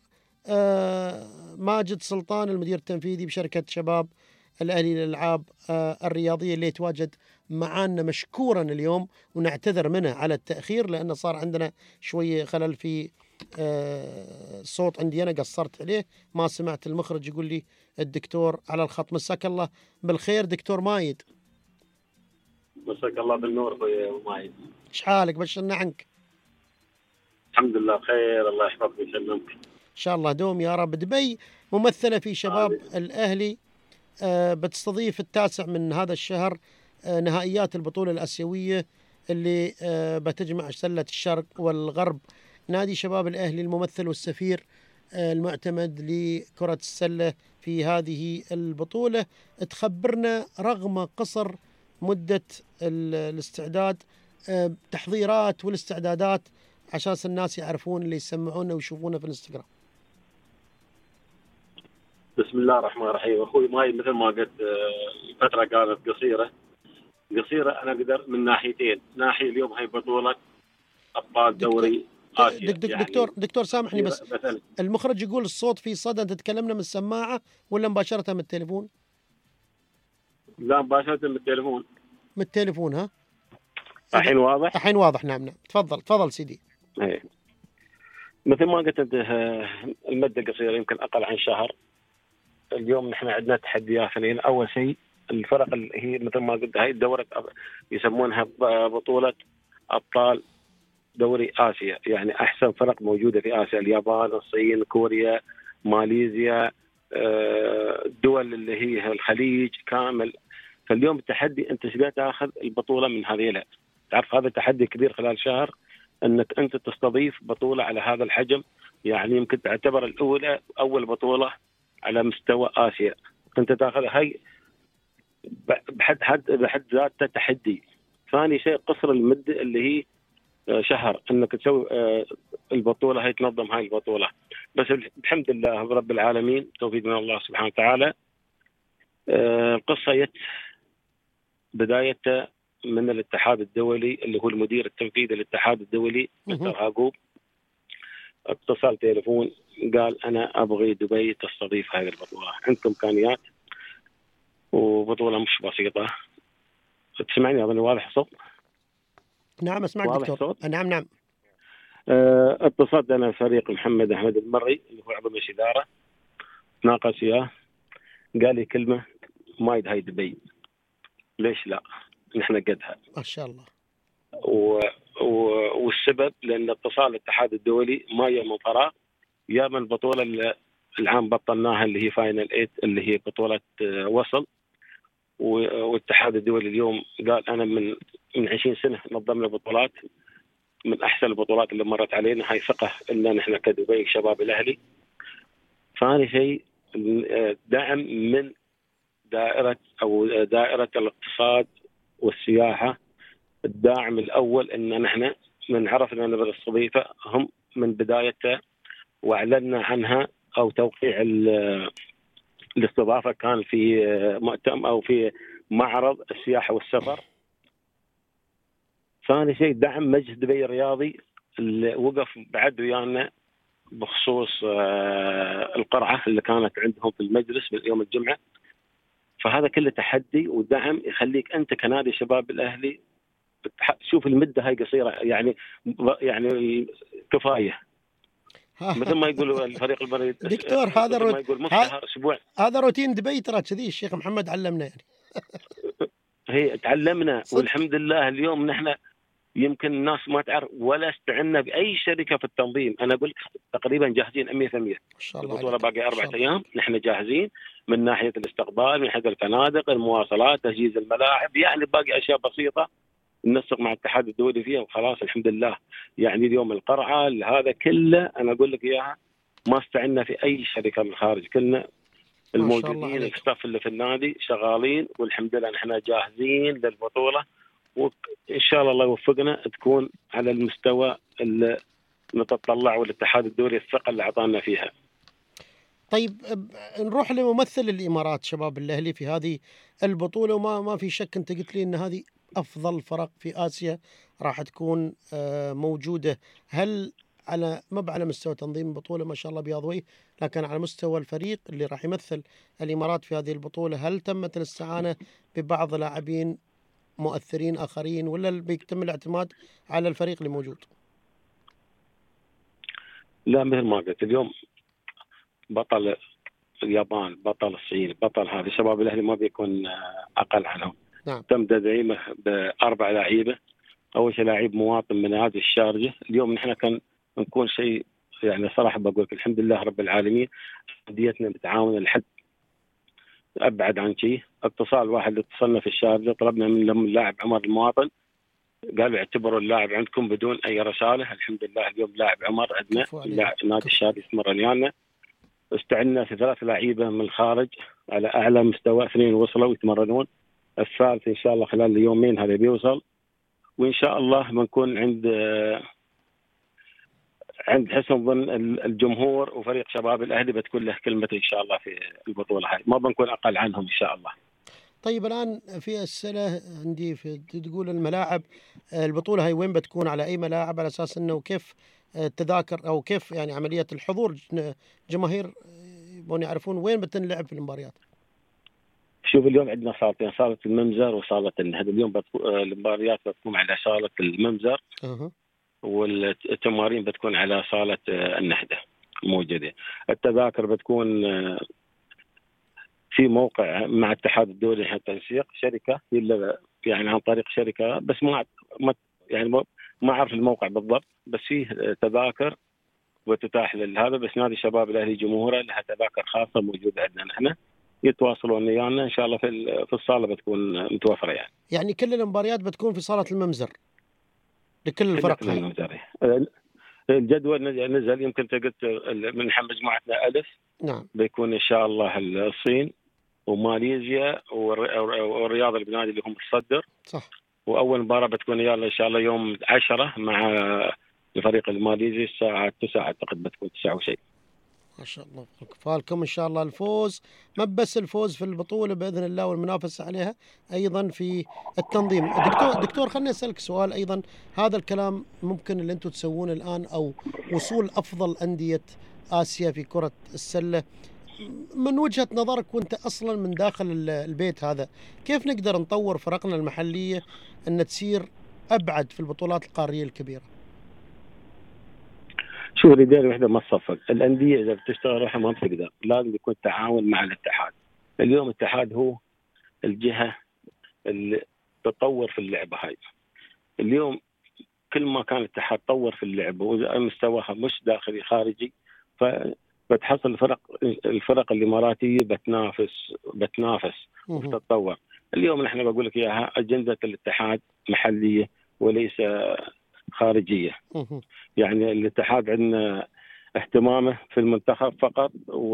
ماجد سلطان المدير التنفيذي بشركة شباب الأهلي للألعاب الرياضية اللي يتواجد معانا مشكورا اليوم، ونعتذر منه على التأخير لأنه صار عندنا شوية خلل في آه صوت عندي، أنا قصرت عليه ما سمعت المخرج يقول لي الدكتور على الخط. مساك الله بالخير دكتور مايد. مساك الله بالنور أخوي مايد. إيش حالك؟ بشرنا عنك. الحمد لله بخير، الله يحفظك ويسلمك إن شاء الله دوم يا رب. دبي ممثلة في شباب آه. الأهلي آه بتستضيف التاسع من هذا الشهر آه نهائيات البطولة الآسيوية اللي آه بتجمع سلة الشرق والغرب. نادي شباب الأهلي الممثل والسفير المعتمد لكرة السلة في هذه البطولة، تخبرنا رغم قصر مدة الاستعداد تحضيرات والاستعدادات عشان الناس يعرفون اللي يسمعونه ويشوفونه في الانستغرام. بسم الله الرحمن الرحيم. أخوي ماي مثل ما قلت الفترة كانت قصيرة قصيرة أنا أقدر من ناحيتين. ناحية اليوم هاي بطولة أبطال دوري دك دك يعني دكتور دكتور سامحني بس مثلا. المخرج يقول الصوت في صدى، انت تتكلمنا من السماعه ولا مباشره من التليفون؟ لا مباشره من التليفون. من التليفون ها؟ الحين واضح؟ الحين واضح نعم نعم. تفضل تفضل سيدي. ايه مثل ما قلت انت المده قصيره يمكن اقل عن شهر. اليوم نحن عندنا تحديات اثنين. اول شيء الفرق اللي هي مثل ما قلت هاي الدوره يسمونها بطوله ابطال دوري آسيا، يعني أحسن فرق موجودة في آسيا، اليابان، الصين، كوريا، ماليزيا، الدول اللي هي الخليج كامل. فاليوم التحدي أنت تبي تأخذ البطولة من هذه الهدف. تعرف هذا تحدي كبير خلال شهر أنك أنت تستضيف بطولة على هذا الحجم، يعني يمكن تعتبر الأولى أول بطولة على مستوى آسيا أنت تأخذ. هاي بحد حد بحد ذاته تحدي. ثاني شيء قصر المدة اللي هي شهر انك تسوي البطوله هاي تنظم هاي البطوله. بس الحمد لله رب العالمين توفيق من الله سبحانه وتعالى القصة يت بداية من الاتحاد الدولي اللي هو المدير التنفيذي للاتحاد الدولي مستر هاجوب. اتصل تليفون قال أنا أبغي دبي تستضيف هذه البطولة، عندكم إمكانيات وبطولة مش بسيطة. تسمعني أظن واضح الصوت؟ نعم أسمعك دكتور. نعم نعم. اه اتصلت أنا فريق محمد أحمد المري اللي هو عضو مجلس إدارة، تناقش وياه، قال لي كلمة ما هاي دبي، ليش لا نحن قدها ما شاء الله. و... و... والسبب لأن اتصال الاتحاد الدولي ما يوم من فراغ، يا من البطولة اللي العام بطلناها اللي هي فاينل ايت اللي هي بطولة وصل، والاتحاد الدولي اليوم قال أنا من من عشرين سنة نظمنا بطولات من أحسن البطولات اللي مرت علينا، هاي ثقة إن نحن كدبي شباب الأهلي. ثاني شيء دعم من دائرة أو دائرة الاقتصاد والسياحة. الداعم الأول إن نحن من عرفنا أن بالاستضافة هم من بدايته وأعلنا عنها أو توقيع الاستضافة كان في مؤتمر أو في معرض السياحة والسفر. ثاني شيء دعم مجلس دبي الرياضي اللي وقف بعد ويانا بخصوص القرعة اللي كانت عندهم في المجلس من يوم الجمعة. فهذا كله تحدي ودعم يخليك أنت كنادي شباب الأهلي شوف المدة هاي قصيرة، يعني يعني كفاية مثل ما يقولوا الفريق البريد دكتور. هذا رو... ما يقول مفتهر اسبوع، هذا روتين دبي ترى كذي. الشيخ محمد علمنا يعني هي تعلمنا صدق. والحمد لله اليوم نحن يمكن الناس ما تعرف ولا استعنا باي شركه في التنظيم. انا اقول تقريبا جاهزين مية بالمية. البطوله باقي اربعة ايام، نحن جاهزين من ناحيه الاستقبال، من ناحيه الفنادق، المواصلات، تجهيز الملاعب، يعني باقي اشياء بسيطه ننسق مع الاتحاد الدولي فيها وخلاص الحمد لله. يعني اليوم القرعه هذا كله انا اقول لك اياها ما استعنا في اي شركه من الخارج، كلنا الموجودين الستاف اللي في النادي شغالين والحمد لله نحن جاهزين للبطوله، وان شاء الله الله يوفقنا تكون على المستوى اللي نتطلع والاتحاد الدولي الثقه اللي اعطانا فيها. طيب نروح لممثل الامارات شباب الاهلي في هذه البطوله، وما ما في شك انت قلت لي ان هذه افضل فرق في اسيا راح تكون موجوده. هل على ما على مستوى تنظيم البطوله ما شاء الله بياضوي، لكن على مستوى الفريق اللي راح يمثل الامارات في هذه البطوله هل تمت الاستعانه ببعض لاعبين مؤثرين اخرين ولا بيتم الاعتماد على الفريق اللي موجود؟ لا مثل ما قلت اليوم بطل اليابان، بطل الصين، بطل هذا شباب الاهلي ما بيكون اقل عنهم. نعم. تم تدعيمه باربع لعيبه. اول شيء لاعب مواطن من نادي الشارجه. اليوم نحن كان نكون شيء يعني صراحه بقول لك الحمد لله رب العالمين انديتنا بتعاون لحد ابعد عن شيء. اتصال واحد اتصلنا في الشارجه طلبنا من اللاعب عمر المواطن، قالوا اعتبروا اللاعب عندكم بدون اي رساله. الحمد لله اليوم لاعب عمر عندنا لاعب نادي الشارجه يتمرن ويانا. استعنا في ثلاث لعيبه من الخارج على اعلى مستوى، اثنين وصلوا يتمرنون، الثالث ان شاء الله خلال اليومين هذا بيوصل، وان شاء الله بنكون عند عند حسن ظن الجمهور وفريق شباب الاهلي بتكون له كلمته ان شاء الله في البطوله هاي، ما بنكون اقل عنهم ان شاء الله. طيب الان في اسئله عندي في تقول الملاعب البطوله هاي وين بتكون، على اي ملاعب، على اساس انه كيف التذاكر او كيف يعني عمليه الحضور جماهير يبون يعرفون وين بتنلعب في المباريات. شوف اليوم عندنا صالتين، صالة الممزر وصالة النهدة. اليوم بتكون المباريات بتكون على صالة الممزر أه. والتمارين بتكون على صالة النهدة موجودة. التذاكر بتكون في موقع مع الاتحاد الدولي حتى تنسيق شركة يعني عن طريق شركة، بس ما يعني ما أعرف الموقع بالضبط، بس فيه تذاكر وتتاح لهذا. بس نادي شباب الأهلي جمهوره لها تذاكر خاصة موجودة عندنا نحن، يتواصلون ويانا ان شاء الله في في الصاله بتكون متوفره. يعني يعني كل المباريات بتكون في صاله الممزر لكل الفرق. الجدول نزل يمكن انت قلت من مجموعتنا الف. نعم. بيكون ان شاء الله الصين وماليزيا والرياض البنادي اللي هم الصدر. صح. واول مباراه بتكون يلا ان شاء الله يوم عشرة مع الفريق الماليزي الساعه تسعة اعتقد بتكون تسعة وشيء. ما شاء الله. فالكم إن شاء الله الفوز، ما بس الفوز في البطولة بإذن الله والمنافسة عليها، أيضا في التنظيم. دكتور دكتور خلني أسألك سؤال أيضا. هذا الكلام ممكن اللي أنتم تسوونه الآن، أو وصول أفضل أندية آسيا في كرة السلة، من وجهة نظرك وانت أصلا من داخل البيت هذا، كيف نقدر نطور فرقنا المحلية أن تصير أبعد في البطولات القارية الكبيرة؟ شوف، الإدارة وحدة ما تصفق. الأندية إذا بتشتغل روحها ما بتقدر، لازم يكون تعاون مع الاتحاد. اليوم الاتحاد هو الجهة اللي تطور في اللعبة هاي. اليوم كل ما كان الاتحاد طور في اللعبة ومستواها مش داخلي خارجي، فبتحصل الفرق الفرق الإماراتية بتنافس بتنافس وتتطور. اليوم نحن بقول لك إياها، أجندة الاتحاد محلية وليس خارجية. يعني الاتحاد عندنا اهتمامه في المنتخب فقط،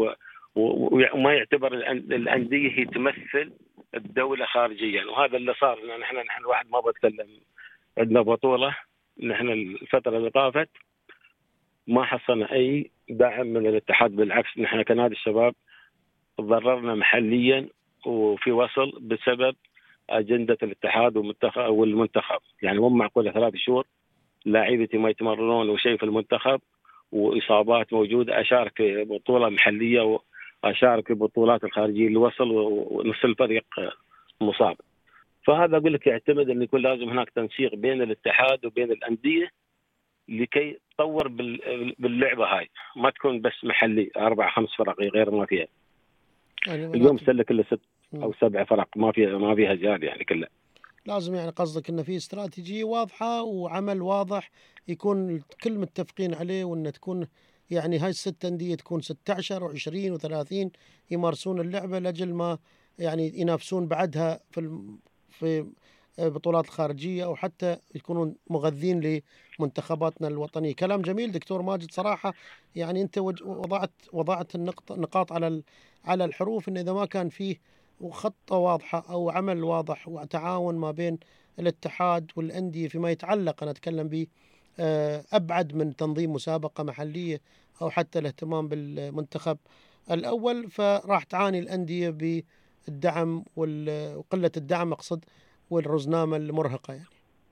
وما يعتبر الأندية هي تمثل الدولة خارجيا، وهذا اللي صار. نحن نحن الواحد ما بتكلم، عندنا بطولة نحن الفترة اللي طافت ما حصلنا أي دعم من الاتحاد، بالعكس نحن كنادي الشباب تضررنا محليا وفي وصل بسبب أجندة الاتحاد والمنتخب والمنتخب. يعني مو معقولة ثلاث شهور لاعيبتي ما يتمرنون وشيء في المنتخب وإصابات موجودة، أشارك في بطولة محلية وأشارك في بطولات الخارجية اللي وصل ونص الفريق مصاب. فهذا أقول لك يعتمد أن يكون لازم هناك تنسيق بين الاتحاد وبين الأندية لكي تطور باللعبة هاي، ما تكون بس محلي أربع خمس فرق غير ما فيها. يعني اليوم سلك إلا ست أو سبع فرق، ما فيها ما فيها زيادة يعني كلها. لازم يعني قصدك إن في استراتيجية واضحة وعمل واضح يكون الكل متفقين عليه، وإن تكون يعني هاي الست أندية تكون ستة عشر وعشرين وثلاثين يمارسون اللعبة لأجل ما يعني ينافسون بعدها في الم... في بطولات الخارجية، أو حتى يكونون مغذين لمنتخباتنا الوطنية. كلام جميل دكتور ماجد صراحة. يعني أنت وضعت وضعت النقاط على على الحروف، إن إذا ما كان فيه وخطة واضحة أو عمل واضح وتعاون ما بين الاتحاد والأندية فيما يتعلق، أنا أتكلم به أبعد من تنظيم مسابقة محلية أو حتى الاهتمام بالمنتخب الأول، فراح تعاني الأندية بالدعم وقلة الدعم أقصد والرزنامة المرهقة. يعني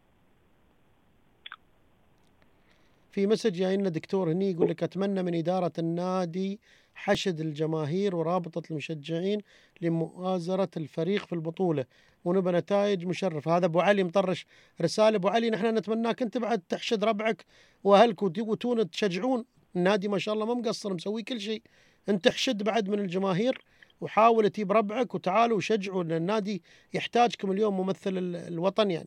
في مسج جاينا دكتور هني يقول لك: أتمنى من إدارة النادي حشد الجماهير ورابطة المشجعين لمؤازرة الفريق في البطولة ونبى نتائج مشرفة. هذا أبو علي مطرش رسالة. أبو علي نحن نتمناك أنت بعد تحشد ربعك وأهلك وتون تشجعون النادي، ما شاء الله ما مقصر مسوي كل شيء. أنت حشد بعد من الجماهير وحاول تجيب ربعك وتعالوا وشجعوا، لأن النادي يحتاجكم اليوم ممثل الوطن. يعني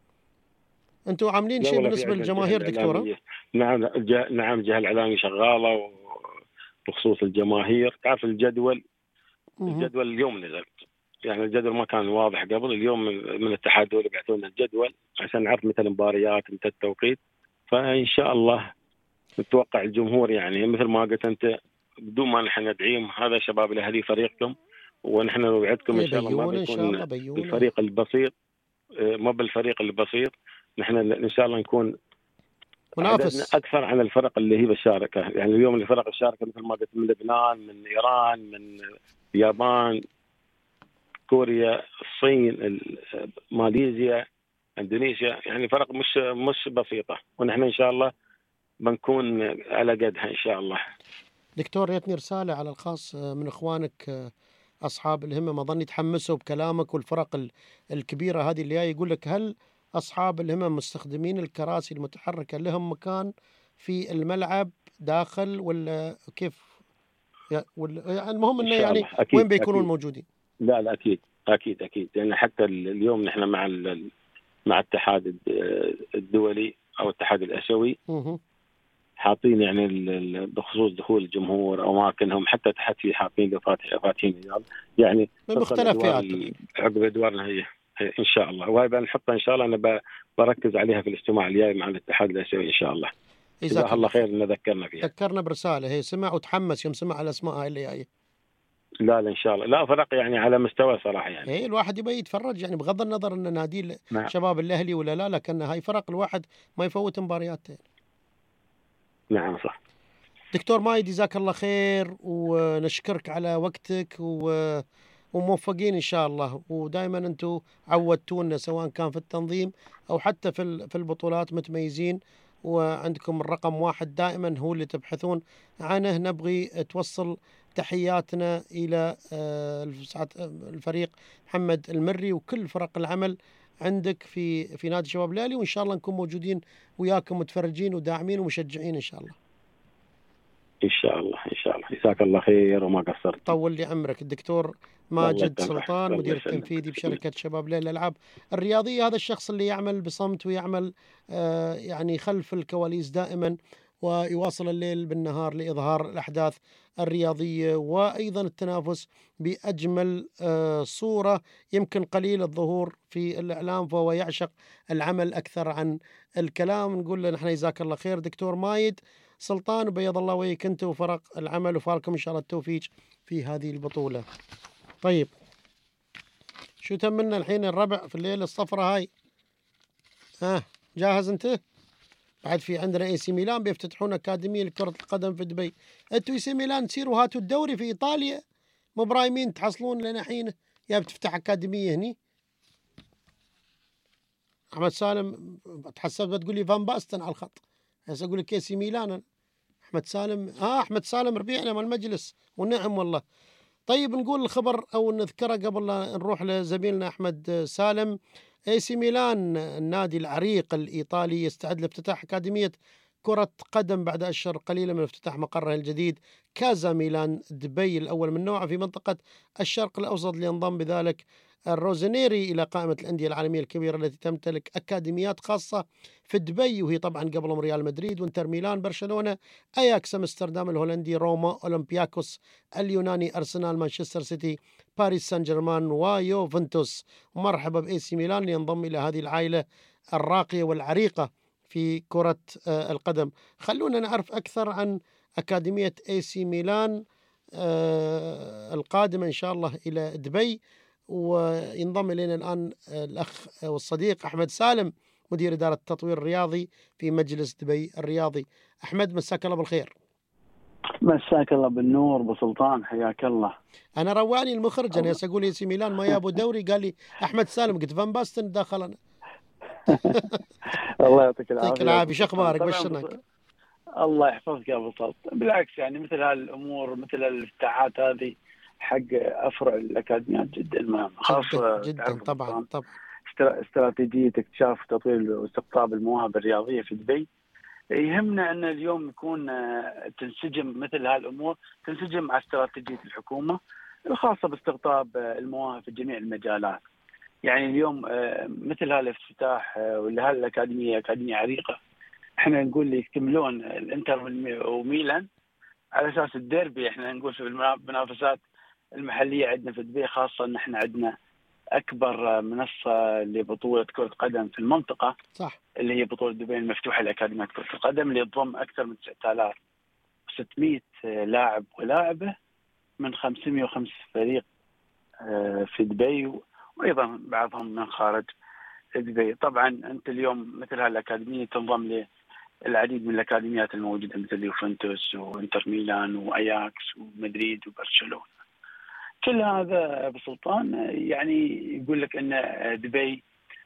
أنتم عاملين شيء بالنسبة للجماهير دكتورة؟ نعم نعم الجهة الإعلامية شغالة بخصوص الجماهير. تعرف الجدول الجدول اليوم نزل، يعني الجدول ما كان واضح قبل. اليوم من الاتحاد دول بيعطونا الجدول عشان نعرف متى المباريات متى التوقيت. فإن شاء الله نتوقع الجمهور، يعني مثل ما قلت أنت، بدون ما نحن ندعيهم، هذا شباب الأهلي فريقكم، ونحن نوعدكم إن شاء الله ما بيكون بالفريق البسيط، ما بالفريق البسيط. نحن إن شاء الله نكون منافس أكثر عن الفرق اللي هي بالشاركة. يعني اليوم الفرق الشاركة مثل ما قلت من لبنان، من إيران، من اليابان، كوريا، الصين، ماليزيا، إندونيسيا، يعني فرق مش مش بسيطة، ونحن إن شاء الله بنكون على قدها إن شاء الله. دكتور ريتني رسالة على الخاص من إخوانك أصحاب الهمة، ما ظني تحمسوا بكلامك والفرق الكبيرة هذه اللي جاي. يقول لك: هل أصحاب الهمم مستخدمين الكراسي المتحركة لهم مكان في الملعب داخل ولا كيف؟ ولا المهم إنه يعني أكيد وين بيكونون أكيد. موجودين؟ لا لا أكيد أكيد أكيد، لأن يعني حتى اليوم نحن مع مع الاتحاد الدولي أو الاتحاد الآسيوي حاطين يعني بخصوص دخول الجمهور أماكنهم، حتى تحت في حاطين فاتحين يعني بمختلف فئات عقب أدوارنا هي إن شاء الله، وهي بنحطها إن شاء الله. أنا بركز عليها في الاجتماع الجاي مع الاتحاد الآسيوي إن شاء الله. جزاك الله خير إن ذكرنا فيها. ذكرنا برسالة هي سمع وتحمس يوم سمع الأسماء هاي اللي جاية. لا لا إن شاء الله، لا فرق يعني على مستوى صراحة. يعني إيه الواحد يبي يتفرج، يعني بغض النظر إن نادي نعم. شباب الأهلي ولا لا، لكن هاي فرق الواحد ما يفوت مباريات. نعم صح. دكتور مايد جزاك الله خير، ونشكرك على وقتك و... وموفقين إن شاء الله، ودائما أنتم عودتونا سواء كان في التنظيم أو حتى في في البطولات متميزين، وعندكم الرقم واحد دائما هو اللي تبحثون عنه. نبغي توصل تحياتنا إلى الفريق محمد المري وكل فرق العمل عندك في في نادي شباب ليلي، وإن شاء الله نكون موجودين وياكم متفرجين وداعمين ومشجعين إن شاء الله. ان شاء الله ان شاء الله. جزاك الله خير وما قصرت. طول لي عمرك. الدكتور ماجد سلطان، مدير التنفيذي بشركة شباب ليلى الألعاب الرياضية، هذا الشخص اللي يعمل بصمت ويعمل آه يعني خلف الكواليس دائما، ويواصل الليل بالنهار لإظهار الأحداث الرياضية وأيضا التنافس بأجمل آه صورة. يمكن قليل الظهور في الإعلام، فهو يعشق العمل أكثر عن الكلام. نقول له نحن جزاك الله خير دكتور مايد سلطان، وبيض الله وجهك انت وفرق العمل، وفالكم ان شاء الله التوفيق في هذه البطولة. طيب شو تمنا الحين الربع في الليلة الصفرة هاي؟ ها جاهز انت؟ بعد في عندنا اي سي ميلان بيفتتحون اكاديمية لكرة القدم في دبي. انتوا اي سي ميلان تصيروا هاتوا الدوري في ايطاليا، مو برايمين تحصلون لنا حين يا بتفتح اكاديمية هني. احمد سالم تحسبت بتقول لي فان باستن على الخط، هسه اقول لك اي سي ميلان. احمد سالم اه احمد سالم ربيعنا من المجلس، ونعم والله. طيب نقول الخبر او نذكره قبل لا نروح لزميلنا احمد سالم. اي سي ميلان النادي العريق الايطالي يستعد لافتتاح اكاديميه كره قدم بعد اشهر قليله من افتتاح مقره الجديد كازا ميلان دبي الاول من نوعه في منطقه الشرق الاوسط، لينضم بذلك الروزينيري إلى قائمة الأندية العالمية الكبيرة التي تمتلك أكاديميات خاصة في دبي، وهي طبعا قبلهم ريال مدريد وانتر ميلان برشلونة أياكس أمستردام الهولندي روما أولمبياكوس اليوناني أرسنال مانشستر سيتي باريس سان جيرمان ويوفنتوس. ومرحبا بإي سي ميلان لينضم إلى هذه العائلة الراقية والعريقة في كرة القدم. خلونا نعرف أكثر عن أكاديمية إي سي ميلان القادمة إن شاء الله إلى دبي. وينضم إلينا الآن الأخ والصديق أحمد سالم، مدير إدارة التطوير الرياضي في مجلس دبي الرياضي. أحمد مساك الله بالخير. مساك الله بالنور ابو سلطان، حياك الله. أنا رواني المخرج، أنا أقول إي سي ميلان ما يابو دوري، قال لي أحمد سالم، قلت فان باستن داخلنا. الله يعطيك العافية. يعطيك العافية، شو أخبارك وشنك؟ الله يحفظك يا ابو سلطان. بالعكس يعني مثل هالأمور مثل الافتتاحات هذه حق أفرع الأكاديميات جدا مهمة، خاصة جدا, جداً طبعا طبعا استراتيجية اكتشاف وتطوير واستقطاب المواهب الرياضية في دبي. يهمنا أن اليوم يكون تنسجم مثل هالأمور، تنسجم مع استراتيجية الحكومة الخاصة باستقطاب المواهب في جميع المجالات. يعني اليوم مثل هالافتتاح ولهالأكاديمية أكاديمية عريقة، احنا نقول لي يكملون الانتر وميلان على اساس الديربي. احنا نقول في المنافسات المحليه عندنا في دبي، خاصه ان احنا عندنا اكبر منصه لبطوله كره قدم في المنطقه، صح، اللي هي بطوله دبي المفتوحه لاكاديميات كره القدم، اللي تضم اكثر من تسعة آلاف وستمئة لاعب ولاعبه من خمسمئة وخمسة فريق في دبي، وايضا بعضهم من خارج دبي. طبعا انت اليوم مثل هالاكاديميه تنضم للعديد من الاكاديميات الموجوده مثل يوفنتوس وانتر ميلان واياكس ومدريد وبرشلونه. كل هذا ابو سلطان يعني يقول لك ان دبي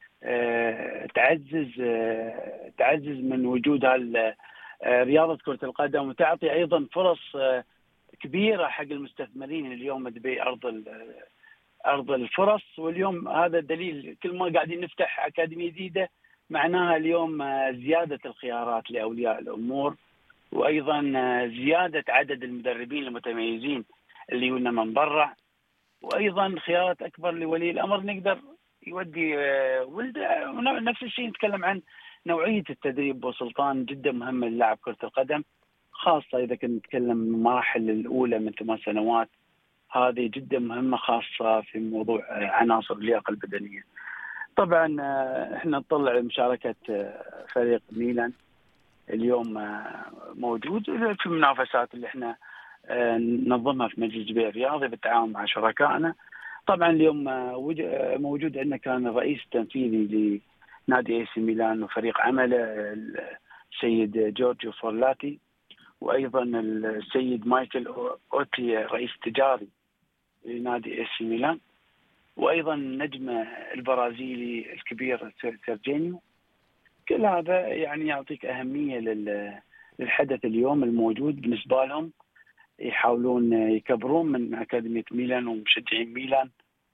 تعزز تعزز من وجود رياضه كره القدم، وتعطي ايضا فرص كبيره حق المستثمرين. اليوم دبي ارض ارض الفرص، واليوم هذا دليل كل ما قاعدين نفتح اكاديميه جديده معناها اليوم زياده الخيارات لاولياء الامور، وايضا زياده عدد المدربين المتميزين اللي يجونا من برا، وايضا خيارات اكبر لولي الامر نقدر يودي ولده. نفس الشيء نتكلم عن نوعيه التدريب وسلطان جدا مهمه للاعب كره القدم، خاصه اذا كنا نتكلم المراحل الاولى من ثمان سنوات، هذه جدا مهمه خاصه في موضوع عناصر اللياقه البدنيه. طبعا احنا نطلع مشاركه فريق ميلان اليوم موجود في المنافسات اللي احنا ننظمها في مجلس دبي الرياضي بالتعاون مع شركائنا. طبعا اليوم موجود عندنا كان الرئيس التنفيذي لنادي اي سي ميلان وفريق عمله السيد جورجيو فورلاتي، وايضا السيد مايكل اوتي رئيس تجاري لنادي اي سي ميلان، وايضا النجم البرازيلي الكبير سيرجينيو. كل هذا يعني يعطيك اهميه للحدث اليوم الموجود بالنسبه لهم، يحاولون يكبرون من اكاديميه ميلان ومشجعين ميلان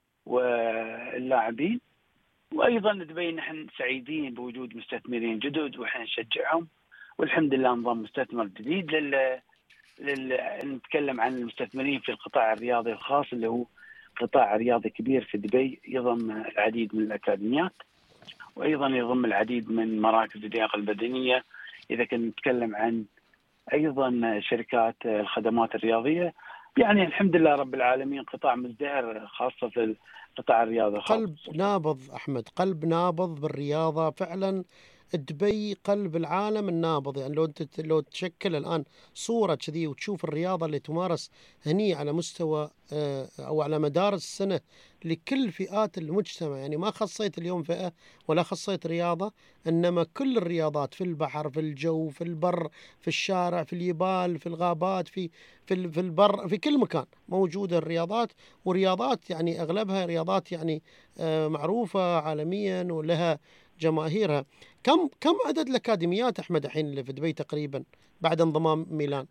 واللاعبين. وايضا دبي نحن سعيدين بوجود مستثمرين جدد واحنا نشجعهم، والحمد لله نظام مستثمر جديد لل... لل... نتكلم عن المستثمرين في القطاع الرياضي الخاص اللي هو قطاع رياضي كبير في دبي، يضم العديد من الاكاديميات وايضا يضم العديد من مراكز اللياقه البدنيه. اذا كنا نتكلم عن ايضا شركات الخدمات الرياضيه، يعني الحمد لله رب العالمين قطاع مزدهر خاصه في القطاع الرياضي. قلب نابض أحمد، قلب نابض بالرياضة فعلا. دبي قلب العالم النابض. يعني لو انت لو تشكل الان صوره كذي وتشوف الرياضه اللي تمارس هني على مستوى او على مدار السنه لكل فئات المجتمع، يعني ما خصيت اليوم فئه ولا خصيت رياضه، انما كل الرياضات، في البحر، في الجو، في البر، في الشارع، في الجبال، في الغابات، في في في البر، في كل مكان موجوده الرياضات. ورياضات يعني اغلبها رياضات يعني معروفه عالميا ولها جماهيرها. كم كم عدد الأكاديميات أحمد الحين اللي في دبي تقريبا بعد انضمام ميلان؟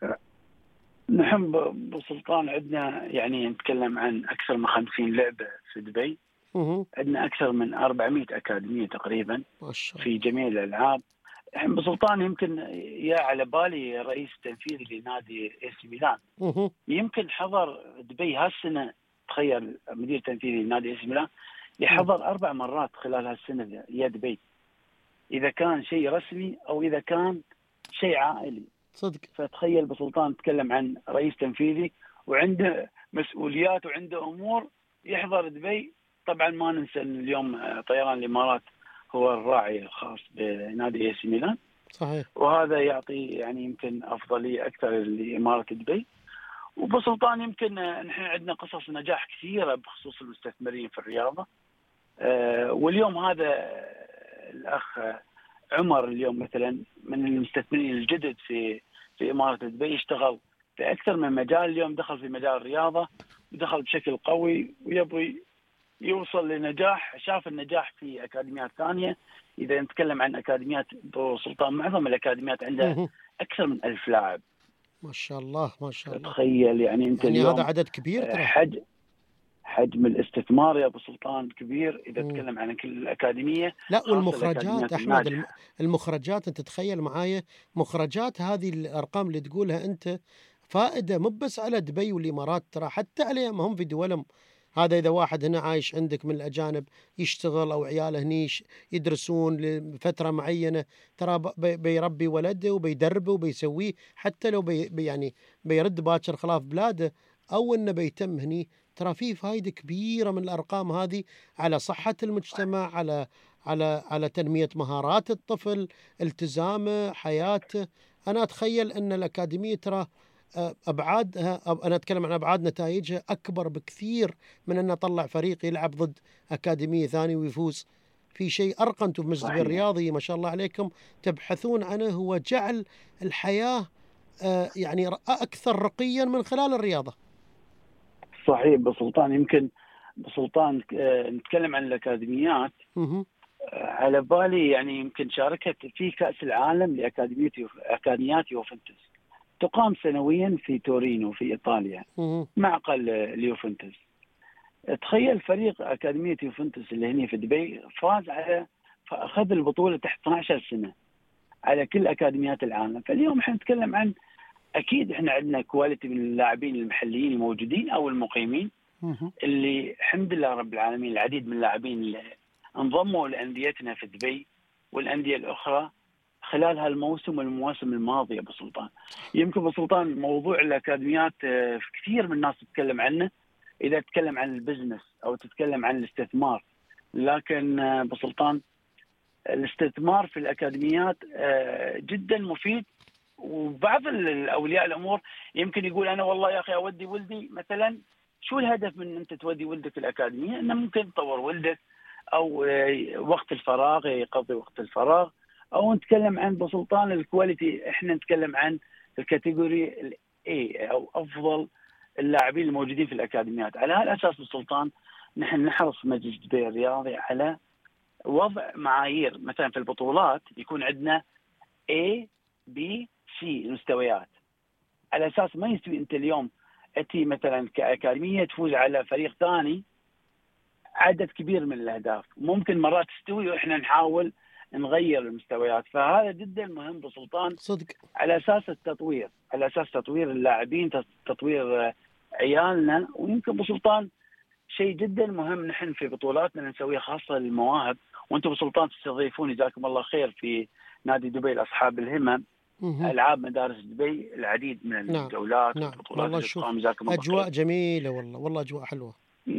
نحن بسلطان عندنا يعني نتكلم عن أكثر من خمسين لعبة في دبي. مه. عندنا أكثر من أربعمائة أكاديمية تقريبا ما شاء الله. في جميع الألعاب. الحين بسلطان يمكن يا على بالي رئيس تنفيذي لنادي اي سي ميلان، مه. يمكن حضر دبي هالسنة. تخيل مدير تنفيذي لنادي اي سي ميلان يحضر أربع مرات خلال هالسنة يا دبي، إذا كان شيء رسمي أو إذا كان شيء عائلي. صدق. فتخيل بسلطان تكلم عن رئيس تنفيذي وعنده مسؤوليات وعنده أمور يحضر دبي. طبعا ما ننسى أن اليوم طيران الإمارات هو الراعي الخاص بنادي اي سي ميلان. صحيح. وهذا يعطي يعني يمكن أفضلية أكثر لإمارة دبي. وبسلطان يمكن نحن عندنا قصص نجاح كثيرة بخصوص المستثمرين في الرياضة. أه واليوم هذا الأخ عمر اليوم مثلا من المستثمرين الجدد في في إمارة دبي، يشتغل في أكثر من مجال. اليوم دخل في مجال الرياضة ودخل بشكل قوي ويبغي يوصل لنجاح. شاف النجاح في أكاديميات ثانية. إذا نتكلم عن أكاديميات سلطان، معظم الأكاديميات عندها أكثر من ألف لاعب. ما شاء الله ما شاء الله. تخيل يعني أنت يعني اليوم هذا عدد كبير ترى. حج حجم الاستثمار يا ابو سلطان كبير اذا تكلم عن كل الاكاديميه. لا والمخرجات احمد الناجحة. المخرجات انت تتخيل معايا مخرجات هذه الارقام اللي تقولها انت فائده مو بس على دبي والامارات، ترى حتى عليهم هم في دولهم. هذا اذا واحد هنا عايش عندك من الاجانب يشتغل او عياله هني يدرسون لفتره معينه، ترى بيربي ولده وبيدربه وبيسويه، حتى لو بي يعني بيرد باكر خلاف بلاده او انه بيتم هني، ترى في فائدة كبيرة من الأرقام هذه على صحة المجتمع، على على على تنمية مهارات الطفل، التزامه، حياته. أنا أتخيل أن الأكاديمية ترى أبعادها، أنا أتكلم عن أبعاد نتائجها أكبر بكثير من أن أطلع فريق يلعب ضد أكاديمية ثانية ويفوز. في شيء أرقى أنتم بمجلس دبي الرياضي ما شاء الله عليكم تبحثون عنه، هو جعل الحياة يعني أكثر رقيا من خلال الرياضة. صحيح بسلطان. يمكن بسلطان نتكلم عن الأكاديميات على بالي، يعني يمكن شاركت في كأس العالم لأكاديمية أكاديميات يوفنتوس تقام سنويا في تورينو في إيطاليا معقل اليوفنتوس. تخيل فريق أكاديمية يوفنتوس اللي هنا في دبي فاز على فأخذ البطولة تحت اثنتي عشرة سنة على كل أكاديميات العالم. فاليوم احنا نتكلم عن أكيد إحنا عندنا كواليتي من اللاعبين المحليين الموجودين أو المقيمين اللي الحمد لله رب العالمين العديد من اللاعبين اللي انضموا لأنديتنا في دبي والأندية الأخرى خلال هالموسم والمواسم الماضية بسلطان. يمكن بسلطان موضوع الأكاديميات كثير من الناس تتكلم عنه إذا تتكلم عن البزنس أو تتكلم عن الاستثمار، لكن بسلطان الاستثمار في الأكاديميات جدا مفيد. وبعض الأولياء الأمور يمكن يقول أنا والله يا أخي أودي ولدي مثلا، شو الهدف من أنت تودي ولدك الأكاديمية؟ أنه ممكن تطور ولدك أو وقت الفراغ يقضي وقت الفراغ، أو نتكلم عن بسلطان الكواليتي. إحنا نتكلم عن الكاتيجوري الاي او افضل اللاعبين الموجودين في الاكاديميات. على هالاساس بالسلطان نحن نحرص مجلس دبي الرياضي على وضع معايير، مثلا في البطولات يكون عندنا A B C المستويات، على اساس ما يستوي انت اليوم اتي مثلا كاكاديميه تفوز على فريق ثاني عدد كبير من الاهداف، ممكن مرات تستوي واحنا نحاول نغير المستويات. فهذا جدا مهم بسلطان صدق، على اساس التطوير، على اساس تطوير اللاعبين، تطوير عيالنا. ويمكن بسلطان شيء جدا مهم نحن في بطولاتنا نسويها خاصه للمواهب، وانتم بسلطان تستضيفون جزاكم الله خير في نادي دبي لاصحاب الهمم العاب مدارس دبي العديد من نعم. الجولات نعم. والبطولات والله اللي شوف تقام، جزاكم الله اجواء خير. جميله والله، والله اجواء حلوه.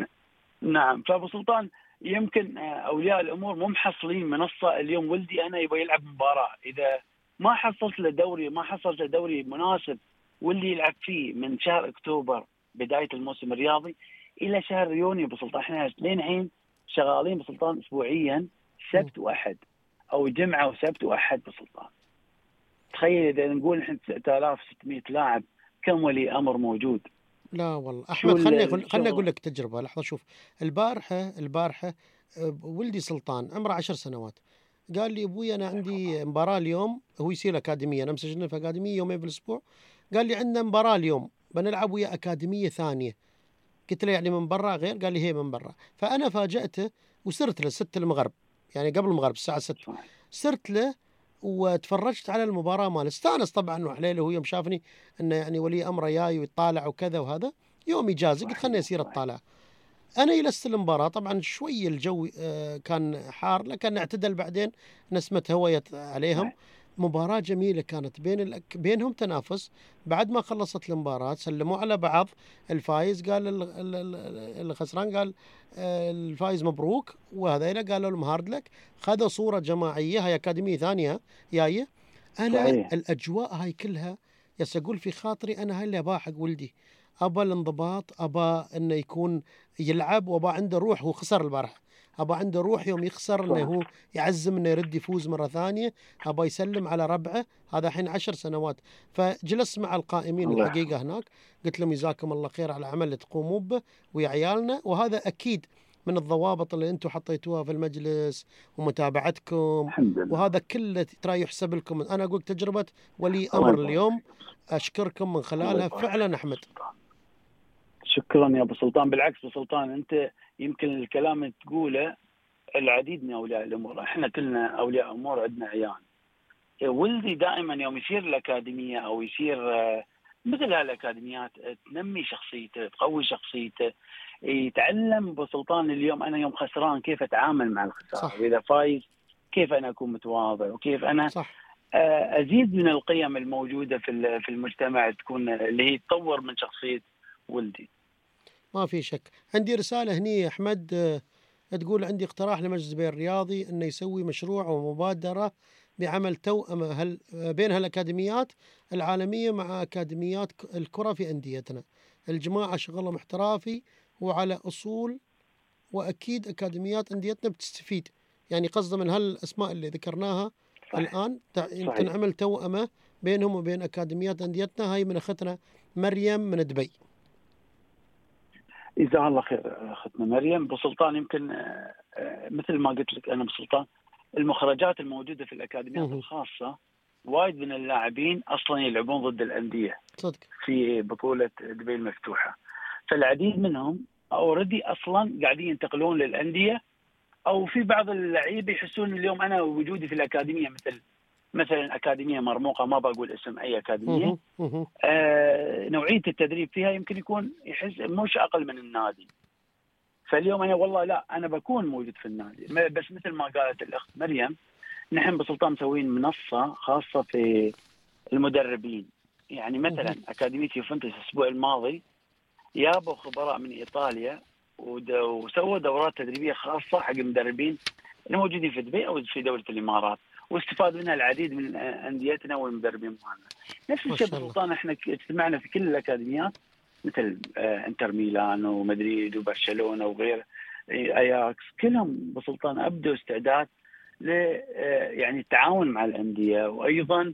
نعم. فابو سلطان يمكن اولياء الامور مو محصلين منصه. اليوم ولدي انا يبغى يلعب مباراه، اذا ما حصلت له دوري، ما حصلت له دوري مناسب واللي يلعب فيه من شهر اكتوبر بدايه الموسم الرياضي الى شهر يونيو بسلطان، احنا لين الحين شغالين بسلطان اسبوعيا سبت واحد او جمعه وسبت واحد بسلطان. تخيل اذا نقول نحن تسعة آلاف وستمئة لاعب كم ولي امر موجود. لا والله احمد، خلني اقول خلني اقول لك تجربه. لحظه، شوف البارحه البارحه ولدي سلطان عمره عشر سنوات قال لي ابوي انا عندي مباراه اليوم، هو يصير اكاديميه، انا مسجلنا في اكاديميه يومين في الاسبوع، قال لي عندنا مباراه اليوم بنلعب ويا اكاديميه ثانيه. قلت له يعني من برا غير؟ قال لي هي من برا. فانا فاجأته وسرت له ستة المغرب، يعني قبل المغرب الساعه ستة، سرت له وتفرجت على المباراه ماله. استانس طبعا وحليله، هو يوم شافني انه يعني ولي امره جاي ويطالع وكذا، وهذا يوم اجازه قلت خلني اسير اطالع. انا جلست المباراه، طبعا شوي الجو كان حار لكن اعتدل بعدين، نسمه هواء عليهم. مباراة جميلة كانت بين الأك... بينهم تنافس. بعد ما خلصت المباراة سلموا على بعض، الفايز قال الخسران قال الفايز مبروك، وهذا قالوا لهم هارد لك. خذوا صورة جماعية، هاي أكاديمية ثانية جاية. أنا صحيح. الأجواء هاي كلها يس أقول في خاطري أنا هاي اللي أبا حق ولدي، أبا الانضباط، أبا إنه يكون يلعب، وأبا عنده روح. هو خسر البارحة، أبا عنده روح يوم يخسر إنه هو يعزم إنه يرد يفوز مرة ثانية، أبا يسلم على ربعه. هذا الحين عشر سنوات. فجلس مع القائمين الحقيقة هناك، قلت لهم جزاكم الله خير على العمل اللي تقوموا به ويا عيالنا، وهذا أكيد من الضوابط اللي أنتم حطيتوها في المجلس ومتابعتكم، وهذا كله ترى يحسب لكم. أنا أقول تجربة ولي أمر اليوم أشكركم من خلالها فعلا أحمد. شكرا يا ابو سلطان. بالعكس ابو سلطان، انت يمكن الكلام اللي تقوله العديد من اولياء الامور، احنا كلنا اولياء امور عندنا عيال. ولدي دائما يوم يصير الاكاديميه او يصير مثل هالاكاديميات تنمي شخصيته، تقوي شخصيته، يتعلم ابو سلطان. اليوم انا يوم خسران كيف اتعامل مع الخساره، واذا فايز كيف انا اكون متواضع، وكيف انا صح. ازيد من القيم الموجوده في في المجتمع، تكون اللي هي تطور من شخصيه ولدي. ما في شك. عندي رسالة هني أحمد تقول عندي اقتراح لمجلس دبي الرياضي أنه يسوي مشروع ومبادرة بعمل توأمة هل بين هالأكاديميات العالمية مع أكاديميات الكرة في أنديتنا. الجماعة شغلهم احترافي وعلى أصول، وأكيد أكاديميات أنديتنا بتستفيد. يعني قصده من هالأسماء اللي ذكرناها صحيح. الآن يمكن عمل توأمة بينهم وبين أكاديميات أنديتنا. هاي من أختنا مريم من دبي. جزاها الله خير اختنا مريم. بسلطان يمكن مثل ما قلت لك انا بسلطان، المخرجات الموجوده في الاكاديميات مه. الخاصه وايد من اللاعبين اصلا يلعبون ضد الانديه صدق في بطوله دبي المفتوحه، فالعديد منهم اوريدي اصلا قاعدين ينتقلون للانديه، او في بعض اللعيبه يحسون اليوم انا وجودي في الاكاديميه مثل مثلا اكاديميه مرموقه، ما بقول اسم اي اكاديميه، آه نوعيه التدريب فيها يمكن يكون يحس مش اقل من النادي. فاليوم انا والله لا، انا بكون موجود في النادي. بس مثل ما قالت الاخت مريم، نحن بسلطان مسوين منصه خاصه في المدربين. يعني مثلا اكاديميه يوفنتوس الاسبوع الماضي جابوا خبراء من ايطاليا وسووا دورات تدريبيه خاصه حق المدربين الموجودين في دبي او في دوله الامارات، واستفاد منها العديد من انديتنا والمدربين معنا. نفس الشيء بسلطان، احنا اجتمعنا في كل الاكاديميات مثل انتر ميلان ومدريد وبرشلونه وغيره، اياكس، كلهم بسلطان ابدوا استعداد ل يعني التعاون مع الانديه، وايضا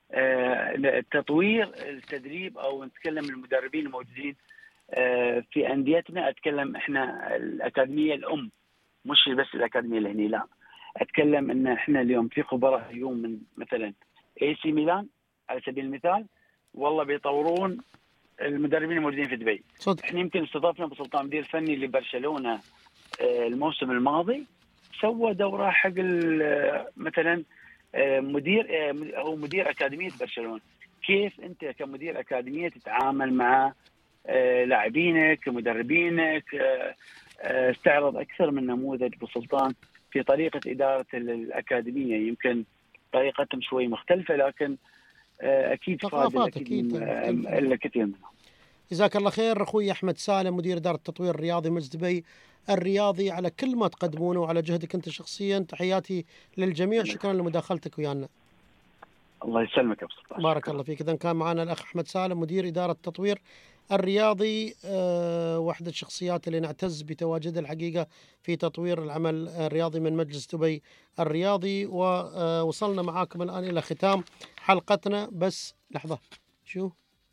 تطوير التدريب او نتكلم المدربين الموجودين في انديتنا. اتكلم احنا الاكاديميه الام، مش بس الاكاديميه اللي هني، لا اتكلم ان احنا اليوم في خبراء اليوم من مثلا اي سي ميلان على سبيل المثال، والله بيطورون المدربين الموجودين في دبي. صدق. احنا يمكن استضفنا بسلطان مدير فني لبرشلونه الموسم الماضي، سوى دوره حق مثلا مدير او مدير اكاديميه برشلونه، كيف انت كمدير اكاديميه تتعامل مع لاعبينك مدربينك. استعرض اكثر من نموذج بسلطان في طريقه اداره الاكاديميه، يمكن طريقتهم شوي مختلفه لكن اكيد فاضل اكيد الكثير منهم. جزاك الله خير اخوي احمد سالم، مدير اداره التطوير الرياضي مجلس دبي الرياضي، على كل ما تقدمونه وعلى جهدك انت شخصيا. تحياتي للجميع، شكرا لمداخلتك ويانا. الله يسلمك يا ابو سلطان. بارك الله فيك. اذا كان معنا الاخ احمد سالم مدير اداره التطوير الرياضي، أه واحدة الشخصيات اللي نعتز بتواجدها الحقيقة في تطوير العمل الرياضي من مجلس دبي الرياضي. ووصلنا معاكم الآن إلى ختام حلقتنا. بس لحظة، شو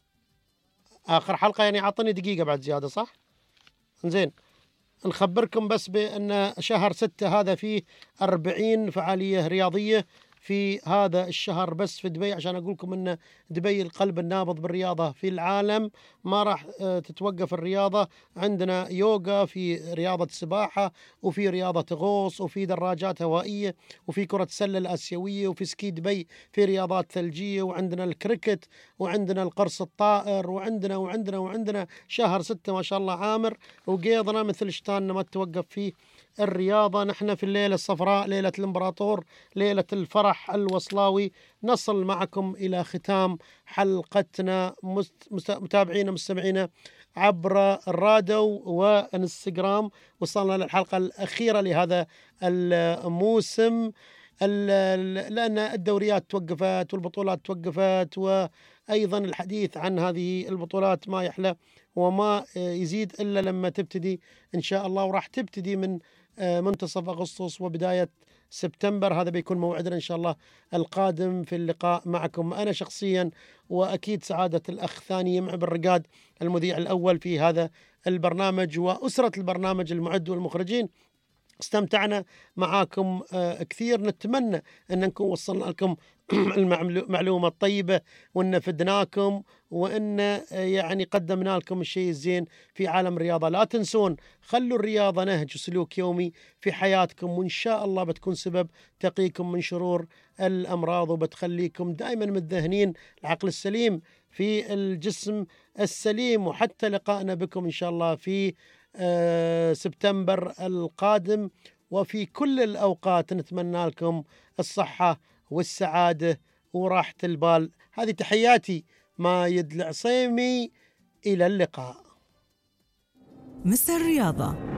آخر حلقة يعني؟ عطني دقيقة بعد زيادة، صح؟ زين، نخبركم بس بأن شهر ستة هذا فيه أربعين فعالية رياضية في هذا الشهر بس في دبي، عشان أقول لكم أن دبي القلب النابض بالرياضة في العالم. ما راح تتوقف الرياضة. عندنا يوغا، في رياضة سباحة، وفي رياضة غوص، وفي دراجات هوائية، وفي كرة سلة الآسيوية، وفي سكي دبي، في رياضات ثلجية، وعندنا الكريكت، وعندنا القرص الطائر، وعندنا وعندنا وعندنا شهر ستة ما شاء الله عامر وقيضنا مثل شتاننا ما تتوقف فيه الرياضة. نحن في الليلة الصفراء، ليلة الإمبراطور، ليلة الفرح الوصلاوي، نصل معكم إلى ختام حلقتنا متابعينا مستمعينا عبر الراديو وانستغرام. وصلنا للحلقة الأخيرة لهذا الموسم، لأن الدوريات توقفت والبطولات توقفت، وأيضا الحديث عن هذه البطولات ما يحلى وما يزيد إلا لما تبتدي إن شاء الله. وراح تبتدي من منتصف أغسطس وبداية سبتمبر. هذا بيكون موعدنا إن شاء الله القادم في اللقاء معكم أنا شخصيا، وأكيد سعادة الأخ ثاني يمع بالرقاد المذيع الأول في هذا البرنامج، وأسرة البرنامج المعد والمخرجين. استمتعنا معاكم كثير. نتمنى أن نكون وصلنا لكم المعلومة الطيبة، وأن فدناكم، وأن يعني قدمنا لكم الشيء الزين في عالم الرياضة. لا تنسون، خلوا الرياضة نهج وسلوك يومي في حياتكم، وإن شاء الله بتكون سبب تقيكم من شرور الأمراض، وبتخليكم دائما متذهنين. العقل السليم في الجسم السليم. وحتى لقائنا بكم إن شاء الله في آه سبتمبر القادم، وفي كل الأوقات نتمنى لكم الصحة والسعادة وراحة البال. هذه تحياتي مايد العصيمي، إلى اللقاء. مستر الرياضة